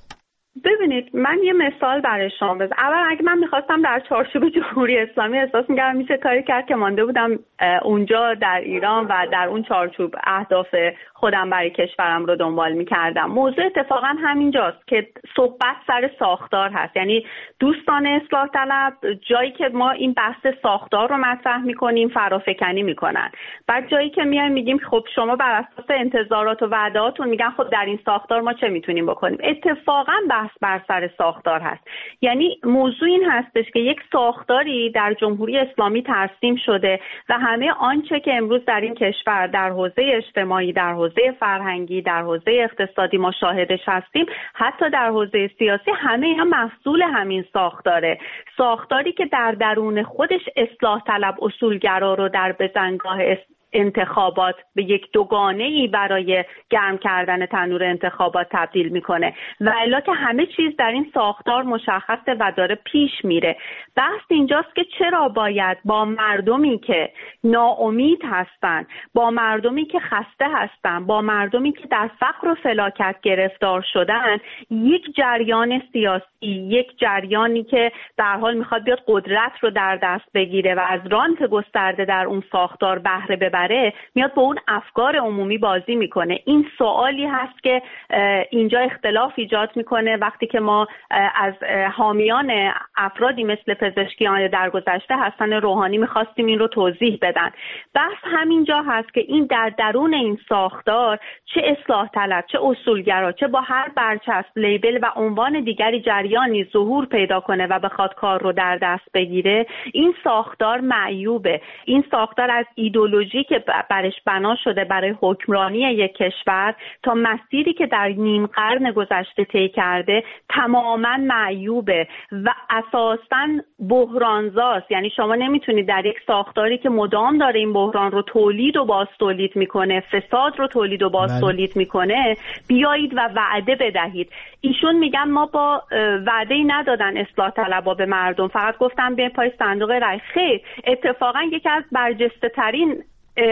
ببینید، من یه مثال برای شما بزنم. اول اگه من میخواستم در چارچوب جمهوری اسلامی احساس می‌کردم میشه کاری کرد که مانده بودم اونجا در ایران و در اون چارچوب اهداف خودم برای کشورم رو دنبال می‌کردم. موضوع اتفاقا همینجاست که صحبت سر ساختار هست. یعنی دوستان اصلاح طلب جایی که ما این بحث ساختار رو مطرح می‌کنیم فرافکنی می‌کنن. بعد جایی که میایم میگیم خب شما بر اساس انتظارات و وعده‌هاتون میگن خب در این ساختار ما چه میتونیم بکنیم. اتفاقا بحث بر سر ساختار هست. یعنی موضوع این هستش که یک ساختاری در جمهوری اسلامی ترسیم شده و همه آنچه که امروز در این کشور در حوزه اجتماعی، در حوزه فرهنگی، در حوزه اقتصادی ما شاهدش هستیم، حتی در حوزه سیاسی، همه اینا محصول همین ساختاره. ساختاری که در درون خودش اصلاح طلب اصولگرا رو در بزنگاه انتخابات به یک دوگانه‌ای برای گرم کردن تنور انتخابات تبدیل میکنه و الا که همه چیز در این ساختار مشخصه و داره پیش میره. بحث اینجاست که چرا باید با مردمی که ناامید هستن، با مردمی که خسته هستن، با مردمی که در فقر و فلاکت گرفتار شدن، یک جریان سیاسی، یک جریانی که در حال میخواد بیاد قدرت رو در دست بگیره و از رانت گسترده در اون ساختار بهره ببره، میاد با اون افکار عمومی بازی میکنه. این سوالی هست که اینجا اختلاف ایجاد میکنه وقتی که ما از حامیان افرادی مثل پزشکیان در گذشته حسن روحانی میخواستیم این رو توضیح بدن. بحث همینجا هست که این در درون این ساختار چه اصلاح طلب، چه اصولگرا، چه با هر برچسب، لیبل و عنوان دیگری جریانی ظهور پیدا کنه و بخواد کار رو در دست بگیره، این ساختار معیوبه. این ساختار از ایدئولوژی که برش بنا شده برای حکمرانی یک کشور تا مسیری که در نیم قرن گذشته طی کرده تماما معیوبه و اساساً بحرانزاست. یعنی شما نمیتونید در یک ساختاری که مدام داره این بحران رو تولید و باز تولید میکنه، فساد رو تولید و باز تولید میکنه، بیایید و وعده بدهید. ایشون میگن ما با وعده‌ای ندادن اصلاح طلبها به مردم، فقط گفتن به پای صندوق رای. خیر، اتفاقا یکی از برجسته ترین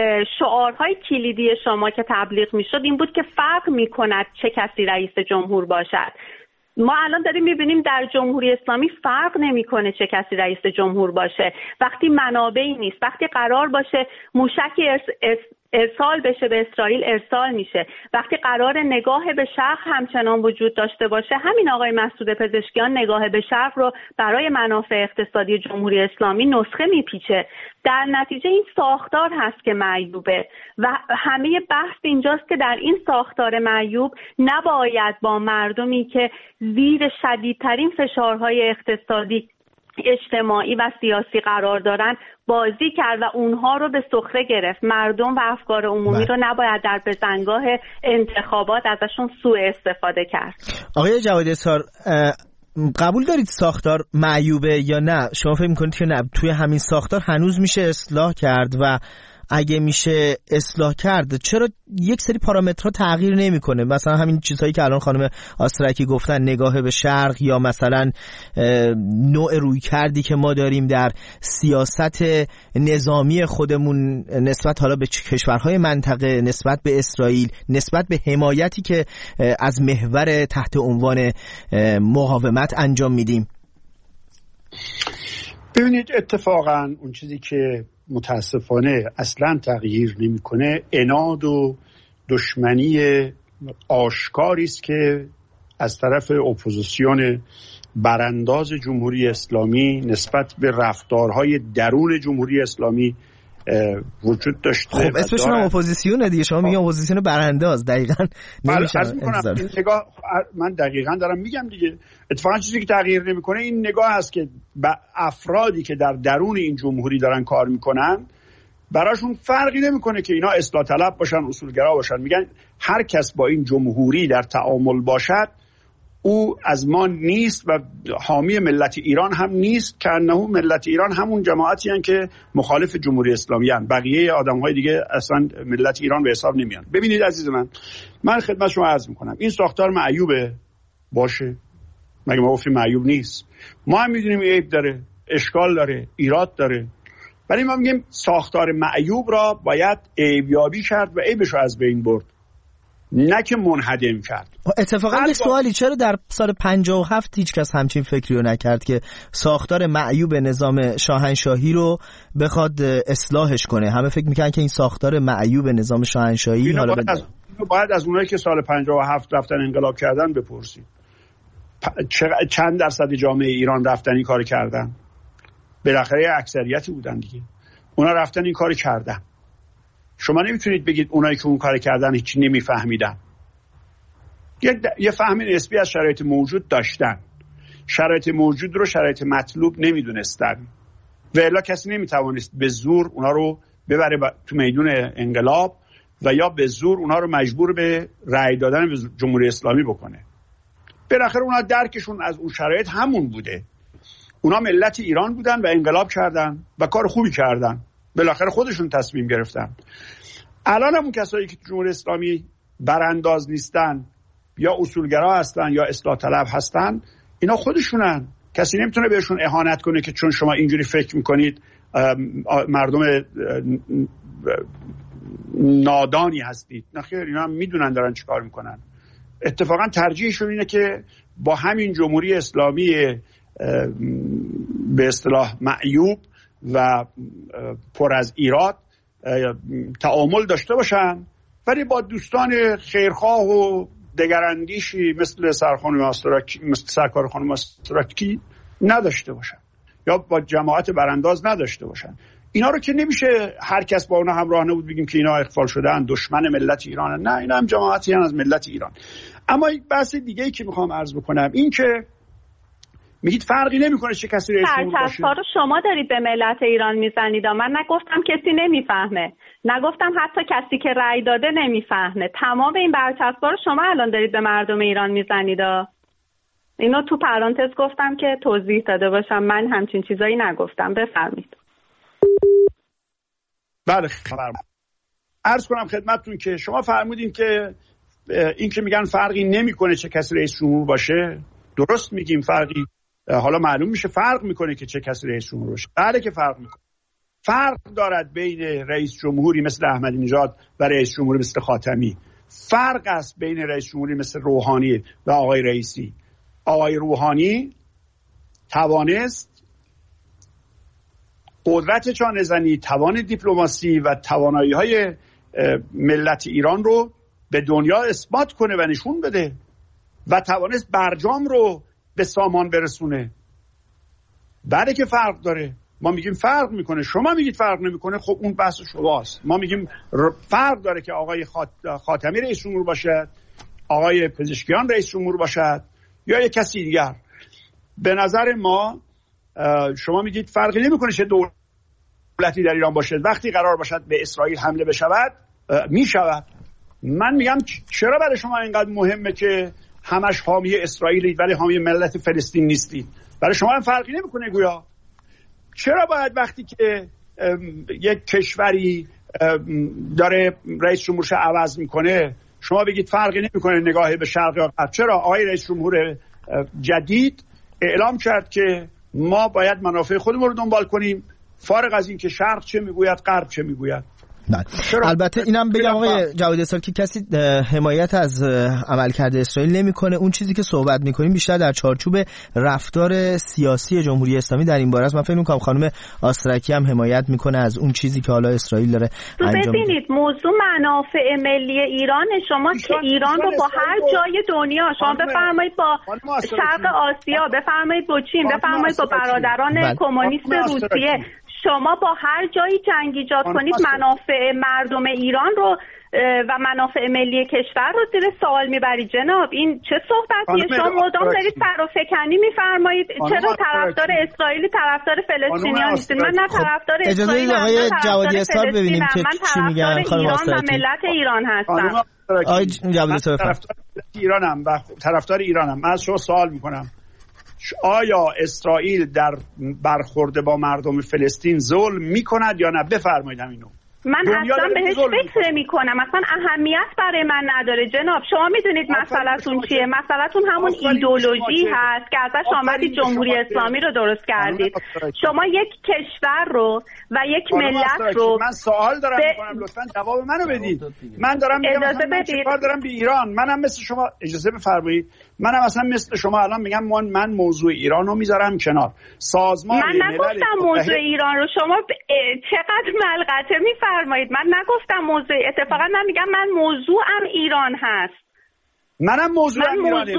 شعارهای کلیدی شما که تبلیغ میشد این بود که فرق میکند چه کسی رئیس جمهور باشد. ما الان داریم میبینیم در جمهوری اسلامی فرق نمیکنه چه کسی رئیس جمهور باشه. وقتی منابعی نیست، وقتی قرار باشه موشکی ارسال بشه به اسرائیل ارسال میشه، وقتی قرار نگاه به شرق همچنان وجود داشته باشه، همین آقای مسعود پزشکیان نگاه به شرق رو برای منافع اقتصادی جمهوری اسلامی نسخه میپیچه. در نتیجه این ساختار هست که معیوبه و همه بحث اینجاست که در این ساختار معیوب نباید با مردمی که زیر شدیدترین فشارهای اقتصادی اجتماعی و سیاسی قرار دارن بازی کرد و اونها رو به سخره گرفت. مردم و افکار عمومی رو نباید در بزنگاه انتخابات ازشون سوء استفاده کرد. آقای جوادی اسحار، قبول دارید ساختار معیوبه یا نه؟ شما فکر میکنید که نه، توی همین ساختار هنوز میشه اصلاح کرد و اگه میشه اصلاح کرد چرا یک سری پارامترها تغییر نمیکنه؟ مثلا همین چیزهایی که الان خانم آسترکی گفتن، نگاه به شرق، یا مثلا نوع رویکردی که ما داریم در سیاست نظامی خودمون نسبت حالا به کشورهای منطقه، نسبت به اسرائیل، نسبت به حمایتی که از محور تحت عنوان مقاومت انجام میدیم. ببینید اتفاقا اون چیزی که متاسفانه اصلا تغییر نمیکنه عناد و دشمنی آشکاری است که از طرف اپوزیسیون برانداز جمهوری اسلامی نسبت به رفتارهای درون جمهوری اسلامی وجود داشته. خب اسمشون هم اپوزیسیونه دیگه، شما میگین اپوزیسیون برانداز، دقیقاً نمیشه. این نگاه من دقیقاً دارم میگم دیگه. اتفاقا چیزی که تغییر نمیکنه این نگاه است که افرادی که در درون این جمهوری دارن کار میکنن براشون فرقی نمیکنه که اینا اصلاح طلب باشن، اصولگرا باشن. میگن هر کس با این جمهوری در تعامل باشد او از ما نیست و حامی ملت ایران هم نیست، که انه ملت ایران همون جماعتی هستند که مخالف جمهوری اسلامی هستند. بقیه آدم‌های دیگه اصلا ملت ایران به حساب نمیان. ببینید عزیز من خدمت شما عرض میکنم این ساختار معیوبه باشه، مگه ما گفتیم معیوب نیست؟ ما هم میدونیم عیب داره، اشکال داره، ایراد داره، ولی ما میگیم ساختار معیوب را باید عیبیابی کرد و عیبش رو از بین برد، نه که منهدم کرد. اتفاقا یه سوالی، چرا در سال 57 هیچ کس همچین فکری رو نکرد که ساختار معیوب نظام شاهنشاهی رو بخواد اصلاحش کنه؟ همه فکر میکنن که این ساختار معیوب نظام شاهنشاهی حالا باید از اونایی که سال 57 رفتن انقلاب کردن بپرسید چند درصد جامعه ایران رفتن این کار کردن؟ بالاخره اکثریتی بودن دیگه، اونا رفتن این کار کردن. شما نمیتونید بگید اونایی که اون کار کردن هیچی نمیفهمیدن. یه فهم نسبی از شرایط موجود داشتن، شرایط موجود رو شرایط مطلوب نمیدونستن و الا کسی نمیتوانست به زور اونا رو ببره تو میدون انقلاب و یا به زور اونا رو مجبور به رأی دادن به جمهوری اسلامی بکنه. بالاخره اونا درکشون از اون شرایط همون بوده. اونا ملت ایران بودن و انقلاب کردن و کار خوبی کردن، بالاخره خودشون تصمیم گرفتن. الان همون کسایی که جمهوری اسلامی برانداز نیستن یا اصولگرا هستن یا اصلاح طلب هستن، اینا خودشونن. کسی نمیتونه بهشون اهانت کنه که چون شما اینجوری فکر میکنید مردم نادانی هستید. نه خیر، اینا هم میدونن دارن چی کار میکنن. اتفاقا ترجیحشون اینه که با همین جمهوری اسلامی به اصطلاح معیوب و پر از ایراد تعامل داشته باشن، ولی با دوستان خیرخواه و دگراندیشی مثل سرکار خانم آسترکی نداشته باشن یا با جماعت برانداز نداشته باشن. اینا رو که نمیشه هر کس با اونا همراه نبود بگیم که اینا اغفال شدن، دشمن ملت ایران. نه، اینا هم جماعتی هستن از ملت ایران. اما یک بحث دیگه ای که میخوام عرض بکنم این که میگید فرقی نمیکنه چه کسی رئیس جمهور باشه. رو شما دارید به ملت ایران میزنید. من نگفتم کسی نمیفهمه، نگفتم حتی کسی که رأی داده نمیفهمه. تمام این برچسب‌ها رو شما الان دارید به مردم ایران میزنید. اینو تو پرانتز گفتم که توضیح داده باشم. من همچین چیزایی نگفتم. بفرمایید. بله، عرض کنم خدمتتون که شما فرمودین که این که میگن فرقی نمیکنه چه کسی رئیس جمهور باشه، درست میگیم فرقی، حالا معلوم میشه فرق میکنه که چه کسی رئیس جمهور باشه. بله که فرق میکنه. فرق دارد بین رئیس جمهوری مثل احمدی نژاد و رئیس جمهوری مثل خاتمی. فرق است بین رئیس جمهوری مثل روحانی و آقای رئیسی. آقای روحانی توانست قدرت چانه‌زنی، توان دیپلماسی و توانایی‌های ملت ایران رو به دنیا اثبات کنه و نشون بده و توانست برجام رو به سامان برسونه. بعد که فرق داره، ما میگیم فرق میکنه، شما میگید فرق نمیکنه. خب اون بحث شماست. ما میگیم فرق داره که آقای خاتمی رئیس جمهور باشد، آقای پزشکیان رئیس جمهور باشد یا یک کسی دیگر. به نظر ما شما میگید فرقی نمیکنه چه دولتی در ایران باشه، وقتی قرار باشد به اسرائیل حمله بشود میشود. من میگم چرا برای شما اینقدر مهمه که همش حامی اسرائیلید ولی حامی ملت فلسطین نیستید؟ برای شما هم فرقی نمیکنه گویا؟ چرا باید وقتی که یک کشوری داره رئیس جمهورش عوض میکنه شما بگید فرقی نمیکنه نگاهی به شرق یا غرب؟ چرا آقای رئیس جمهور جدید اعلام کرد که ما باید منافع خودمون رو دنبال کنیم، فارغ از این که شرق چه میگوید غرب چه میگوید. البته اینم بگم آقای جوادی اسحاق که کسی حمایت از عملکرد اسرائیل نمیکنه. اون چیزی که صحبت میکنیم بیشتر در چارچوب رفتار سیاسی جمهوری اسلامی در این باره است. من فکر میکنم خانم آسترکی هم حمایت میکنه از اون چیزی که حالا اسرائیل داره انجام میده. ببینید موضوع منافع ملی ایران، شما که ایران رو با هر جای دنیا، شما بفرمایید با شرق آسیا، بفرمایید با چین، بفرمایید با برادران کمونیست روسیه، شما با هر جایی جنگ ایجاد کنید منافع مردم ایران رو و منافع ملی کشور رو زیر سوال میبرید. جناب این چه صحبتیه؟ شما مدام دارید فرافکنی میفرمایید. چرا طرفدار اسرائیلی طرفدار فلسطینیان نیستید؟ من نه طرفدار اسرائیل ام، آقای جوادی اسحاق ببینیم که چی میگن خانم آسترکی. من ملت ایران هستم. آقای جوادی اسحاق طرفدار ایرانم و طرفدار ایرانم. من از شما سوال میکنم آیا اسرائیل در برخورد با مردم فلسطین ظلم میکند یا نه؟ بفرمایید اینو. من اصلا بهش فکر نمی کنم، اصلا اهمیت برای من نداره جناب. شما میدونید مسئله‌تون چیه؟ مسئله‌تون همون ایدئولوژی هست که ازش آمدید جمهوری اسلامی رو درست کردید. شما یک کشور رو و یک ملت رو، من سوال دارم میکنم لطفاً جواب منو بدید. من دارم میگم من چیکار دارم به ایران؟ منم مثل شما، اجازه بفرمایید، منم اصلا مثل شما الان میگم من موضوع ایران رو میذارم کنار. سازمان من نگفتم موضوع ایران رو، شما چقدر ملغته میفرمایید. من نگفتم موضوع، اتفاقا من میگم من موضوعم ایران هست. منم موضوعم ایرانه.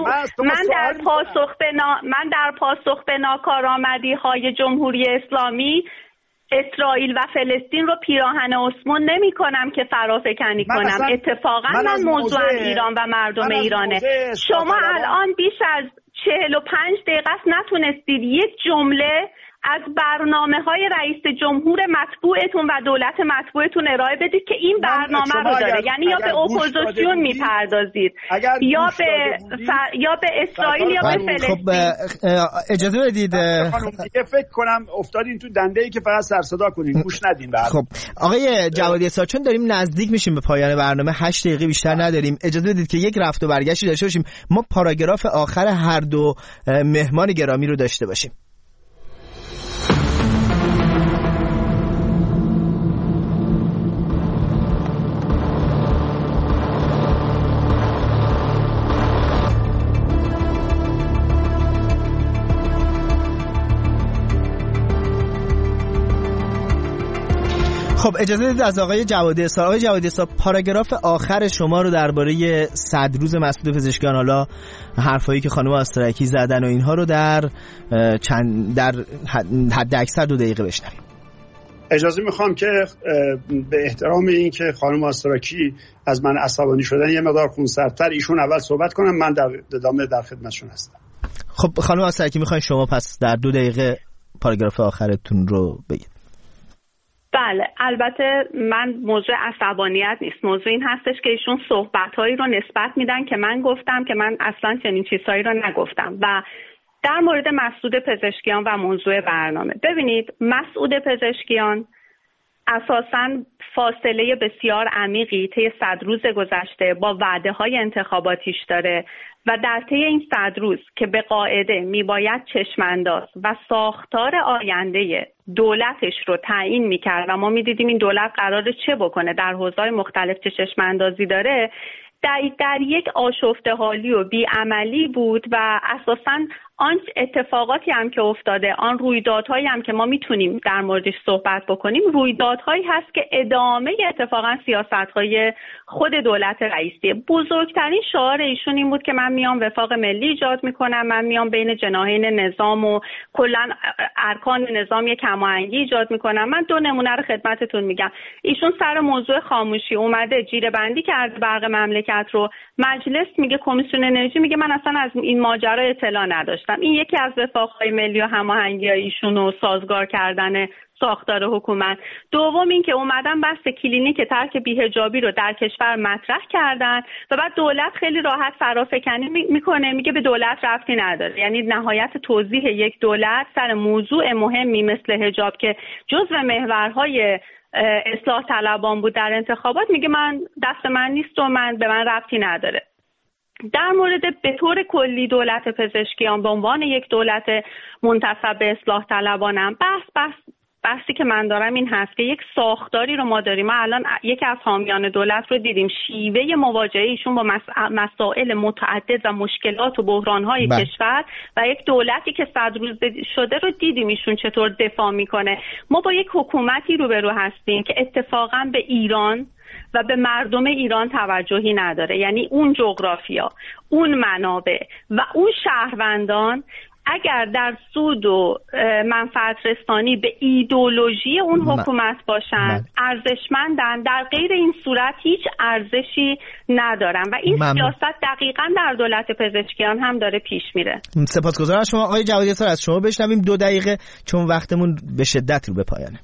من در پاسخ به ناکارآمدی های جمهوری اسلامی اسرائیل و فلسطین رو پیراهن عثمان نمی کنم که فرافکنی کنم. اتفاقا من موضوعم ایران و مردم ایرانه. شما الان بیش از 45 دقیقه نتونستید یک جمله از برنامه‌های رئیس جمهور مطبوعتون و دولت مطبوعتون ارائه بدید که این برنامه رو داره. یعنی یا به اپوزیسیون میپردازید یا به اسرائیل یا به فلسطین. خب اجازه بدید فکر کنم افتادین تو دنده‌ای که فقط سر صدا کنین، گوش ندین. خب آقای جوادی اسحاق، چون داریم نزدیک میشیم به پایان برنامه، 8 دقیقه بیشتر نداریم، اجازه بدید که یک رفت و برگشتی داشته باشیم. ما پاراگراف آخر هر دو مهمان گرامی رو داشته باشیم. خب اجازه بدید از آقای جوادی اسحاق. آقای جوادی اسحاق، پاراگراف آخر شما رو درباره 100 روز مسعود پزشکیان، حالا حرفایی که خانم آسترکی زدن و اینها رو در حد اکثر 2 دقیقه بشنویم. اجازه میخوام که به احترام این که خانم آسترکی از من عصبانی شدن یه مقدار خونسردتر ایشون اول صحبت کنم، من در ادامه در خدمتشون هستم. خب خانم آسترکی، میخواین شما پس در 2 دقیقه پاراگراف آخرتون رو بگید. بله، البته من موضوع عصبانیت نیست. موضوع این هستش که ایشون صحبت‌هایی رو نسبت میدن که من گفتم که من اصلا چنین چیزهایی رو نگفتم. و در مورد مسعود پزشکیان و موضوع برنامه، ببینید مسعود پزشکیان اساساً فاصله بسیار عمیقی طی 100 روز گذشته با وعده‌های انتخاباتیش داره و در طی این 100 روز که به قاعده میباید چشمانداز و ساختار آینده دولتش رو تعیین میکرد و ما میدیدیم این دولت قراره چه بکنه، در حوزه‌های مختلف چه چشماندازی داره، در یک آشفته حالی و بیعملی بود و اساساً آن اتفاقاتی هم که افتاده، آن رویدادهایی هم که ما میتونیم در موردش صحبت بکنیم، رویدادهایی هست که ادامه اتفاقا سیاست‌های خود دولت رئیسیه. بزرگترین شعار ایشون این بود که من میام وفاق ملی ایجاد میکنم، من میام بین جناحین نظام و کلا ارکان نظام یک هماهنگی ایجاد میکنم. من 2 نمونه رو خدمتتون میگم. ایشون سر موضوع خاموشی اومده جیره بندی کرده برق مملکت رو، مجلس میگه، کمیسیون انرژی میگه من اصلا از این ماجرا اطلاع نداشتم. داشتم. این یکی از وفاق‌های ملی و هماهنگی‌های ایشون و سازگار کردن ساختار حکومت. دوم این که اومدن بحث کلینیک ترک بی‌حجابی رو در کشور مطرح کردن و بعد دولت خیلی راحت فرافکنی میکنه، میگه به دولت ربطی نداره. یعنی نهایت توضیح یک دولت سر موضوع مهمی مثل حجاب که جزو محورهای اصلاح طلبان بود در انتخابات، میگه من دست من نیست و به من ربطی نداره. در مورد به طور کلی دولت پزشکیان به عنوان یک دولت منتسب به اصلاح طلبانم بحثی که من دارم این هست که یک ساختاری رو ما داریم. ما الان یکی از حامیان دولت رو دیدیم، شیوه مواجهه ایشون با مسائل متعدد و مشکلات و بحران‌های کشور و یک دولتی که 100 روز شده رو دیدیم ایشون چطور دفاع میکنه. ما با یک حکومتی روبرو هستیم که اتفاقا به ایران و به مردم ایران توجهی نداره. یعنی اون جغرافیا، اون منابع و اون شهروندان اگر در سود و منفعت رسانی به ایدئولوژی اون حکومت باشن ارزشمندن، در غیر این صورت هیچ ارزشی ندارن و این سیاست دقیقاً در دولت پزشکیان هم داره پیش میره. سپاسگزارم از شما آقای جوادی حصار. از شما بشنویم 2 دقیقه چون وقتمون به شدت رو به پایانه.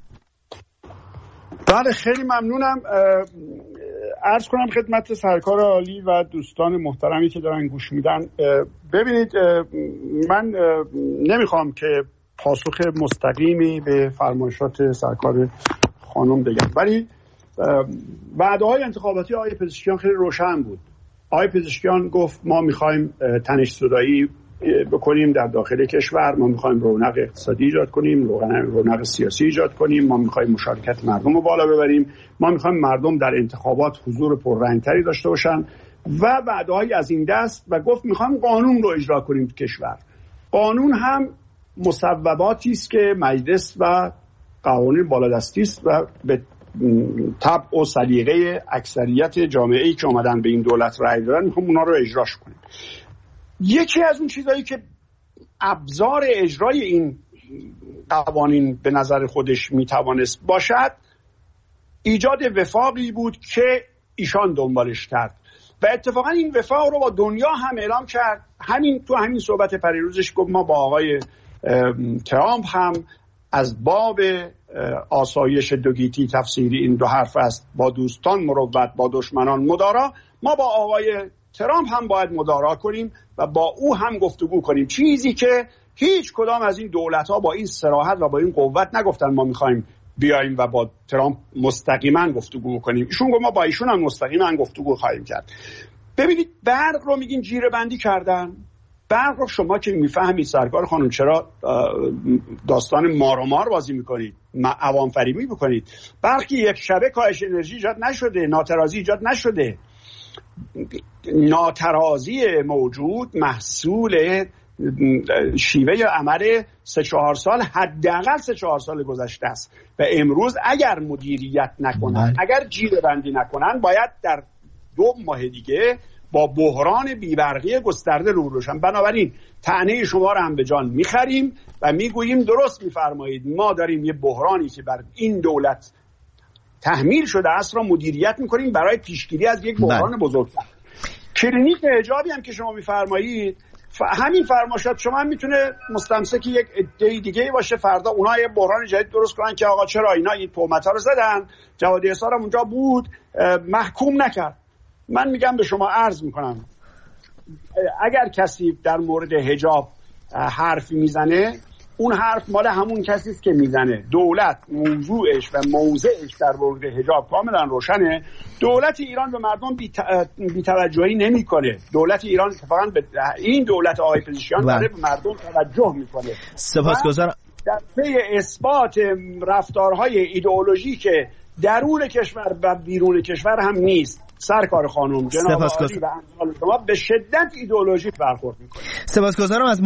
بله خیلی ممنونم. عرض کنم خدمت سرکار عالی و دوستان محترمی که دارن گوش میدن، ببینید من نمیخوام که پاسخ مستقیمی به فرمایشات سرکار خانم بگم، ولی وعده‌های انتخاباتی آقای پزشکیان خیلی روشن بود. آقای پزشکیان گفت ما میخوایم تنش زدایی بکنیم در داخل کشور، ما میخوایم رونق اقتصادی ایجاد کنیم، رونق سیاسی ایجاد کنیم، ما میخوایم مشارکت مردم رو بالا ببریم، ما میخوایم مردم در انتخابات حضور پررنگتری داشته باشن و وعده‌های از این دست. و گفت میخوایم قانون رو اجرا کنیم تو کشور. قانون هم مصوباتی است که مجلس و قوانین بالادستی است و به طبع و سلیقه اکثریت جامعه‌ای که اومدن به این دولت رأی دادن میخوام اونا رو اجراش کنیم. یکی از اون چیزایی که ابزار اجرای این قوانین به نظر خودش میتوانست باشد ایجاد وفاقی بود که ایشان دنبالش کرد و اتفاقا این وفاق رو با دنیا هم اعلام کرد. همین صحبت پریروزش گفت ما با آقای ترامپ هم از باب آسایش دوگیتی تفسیری این دو حرف است، با دوستان مروت با دشمنان مدارا. ما با آقای ترامپ هم باید مدارا کنیم و با او هم گفتگو کنیم، چیزی که هیچ کدام از این دولت‌ها با این صراحت و با این قوت نگفتن ما می‌خوایم بیایم و با ترامپ مستقیما گفتگو کنیم. ایشون گفت ما با ایشون هم مستقیما گفتگو خواهیم کرد. ببینید برق رو میگین جیره بندی کردن. برق رو شما که میفهمید سرکار خانم چرا داستان مار و مار بازی میکنید، عوام فریبی میکنید؟ برق یک شبه کاهش انرژی ایجاد نشده، ناترازی ایجاد نشده. ناترازی موجود محصول شیوه عمل 3-4 سال، حداقل 3-4 سال گذشته است و امروز اگر مدیریت نکنن، اگر جیره بندی نکنن، باید در 2 ماه دیگه با بحران بیبرقی گسترده روبرو بشن. بنابراین طعنه شما رو هم به جان میخریم و میگوییم درست میفرمایید، ما داریم یه بحرانی که بر این دولت تحمیل شده است را مدیریت میکنیم برای پیشگیری از یک بحران بزرگتر. کلینیک حجابی هم که شما میفرمایید، همین فرمایشات شما هم میتونه مستمسک یک عده دیگه باشه، فردا اونها یه بحران جدید درست کنن که آقا چرا اینا این تهمت‌ها رو زدن، جوادی حصار هم اونجا بود محکوم نکرد. من میگم به شما عرض میکنم اگر کسی در مورد حجاب حرفی میزنه، اون حرف مال همون کسی است که میزنه. دولت موضوعش و موضعش در مورد حجاب کاملا روشنه. دولت ایران به مردم بی‌توجهی نمیکنه. دولت ایران اتفاقا به این دولت آقای پزشکیان داره به مردم توجه میکنه. سپاسگزارم. در پی اثبات رفتارهای ایدئولوژیک درون کشور و بیرون کشور هم نیست. سرکار خانم جناب عالی و امثال شما به شدت ایدئولوژیک برخورد میکنید. سپاسگزارم از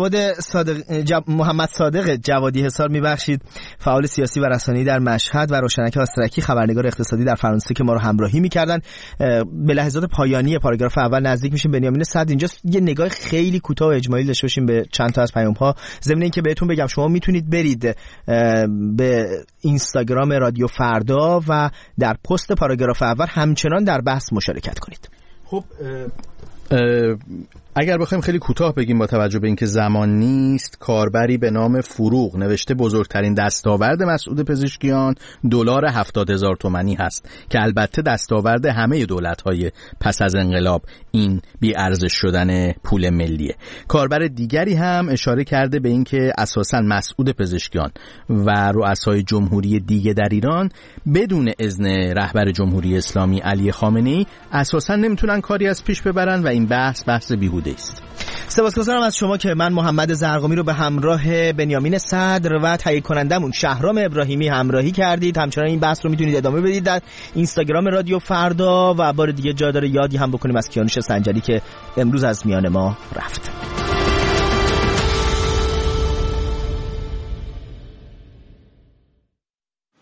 محمد صادق جوادی حصار، میبخشید فعال سیاسی و رسانه‌ای در مشهد، و روشنک آسترکی خبرنگار اقتصادی در فرانسه که ما رو همراهی میکردن. به لحظات پایانی پاراگراف اول نزدیک میشیم. بنیامین صدر اینجا یه نگاه خیلی کوتاه و اجمالی داشته باشیم به چند تا از پیام‌ها. ضمن اینکه بهتون بگم شما میتونید برید به اینستاگرام رادیو فردا و در پست پاراگراف اول همچنان در بحث مشارکت کنید. خب اگر بخوایم خیلی کوتاه بگیم با توجه به اینکه زمان نیست، کاربری به نام فروغ نوشته بزرگترین دستاورد مسعود پزشکیان دلار 70,000 تومانی هست که البته دستاورد همه دولت‌های پس از انقلاب این بی ارزش شدن پول ملیه. کاربر دیگری هم اشاره کرده به اینکه اساساً مسعود پزشکیان و رؤسای جمهوری دیگه در ایران بدون اذن رهبر جمهوری اسلامی علی خامنه‌ای اساساً نمیتونن کاری از پیش ببرن و این بحث بیهوده است. سپاسگزارم از شما که من محمد زرقامی رو به همراه بنیامین صدر و تهیه کنندمون شهرام ابراهیمی همراهی کردید. همچنان این بحث رو میتونید ادامه بدید در اینستاگرام رادیو فردا و بار دیگه جا داره یادی هم بکنیم از کیانوش سنجری که امروز از میان ما رفت.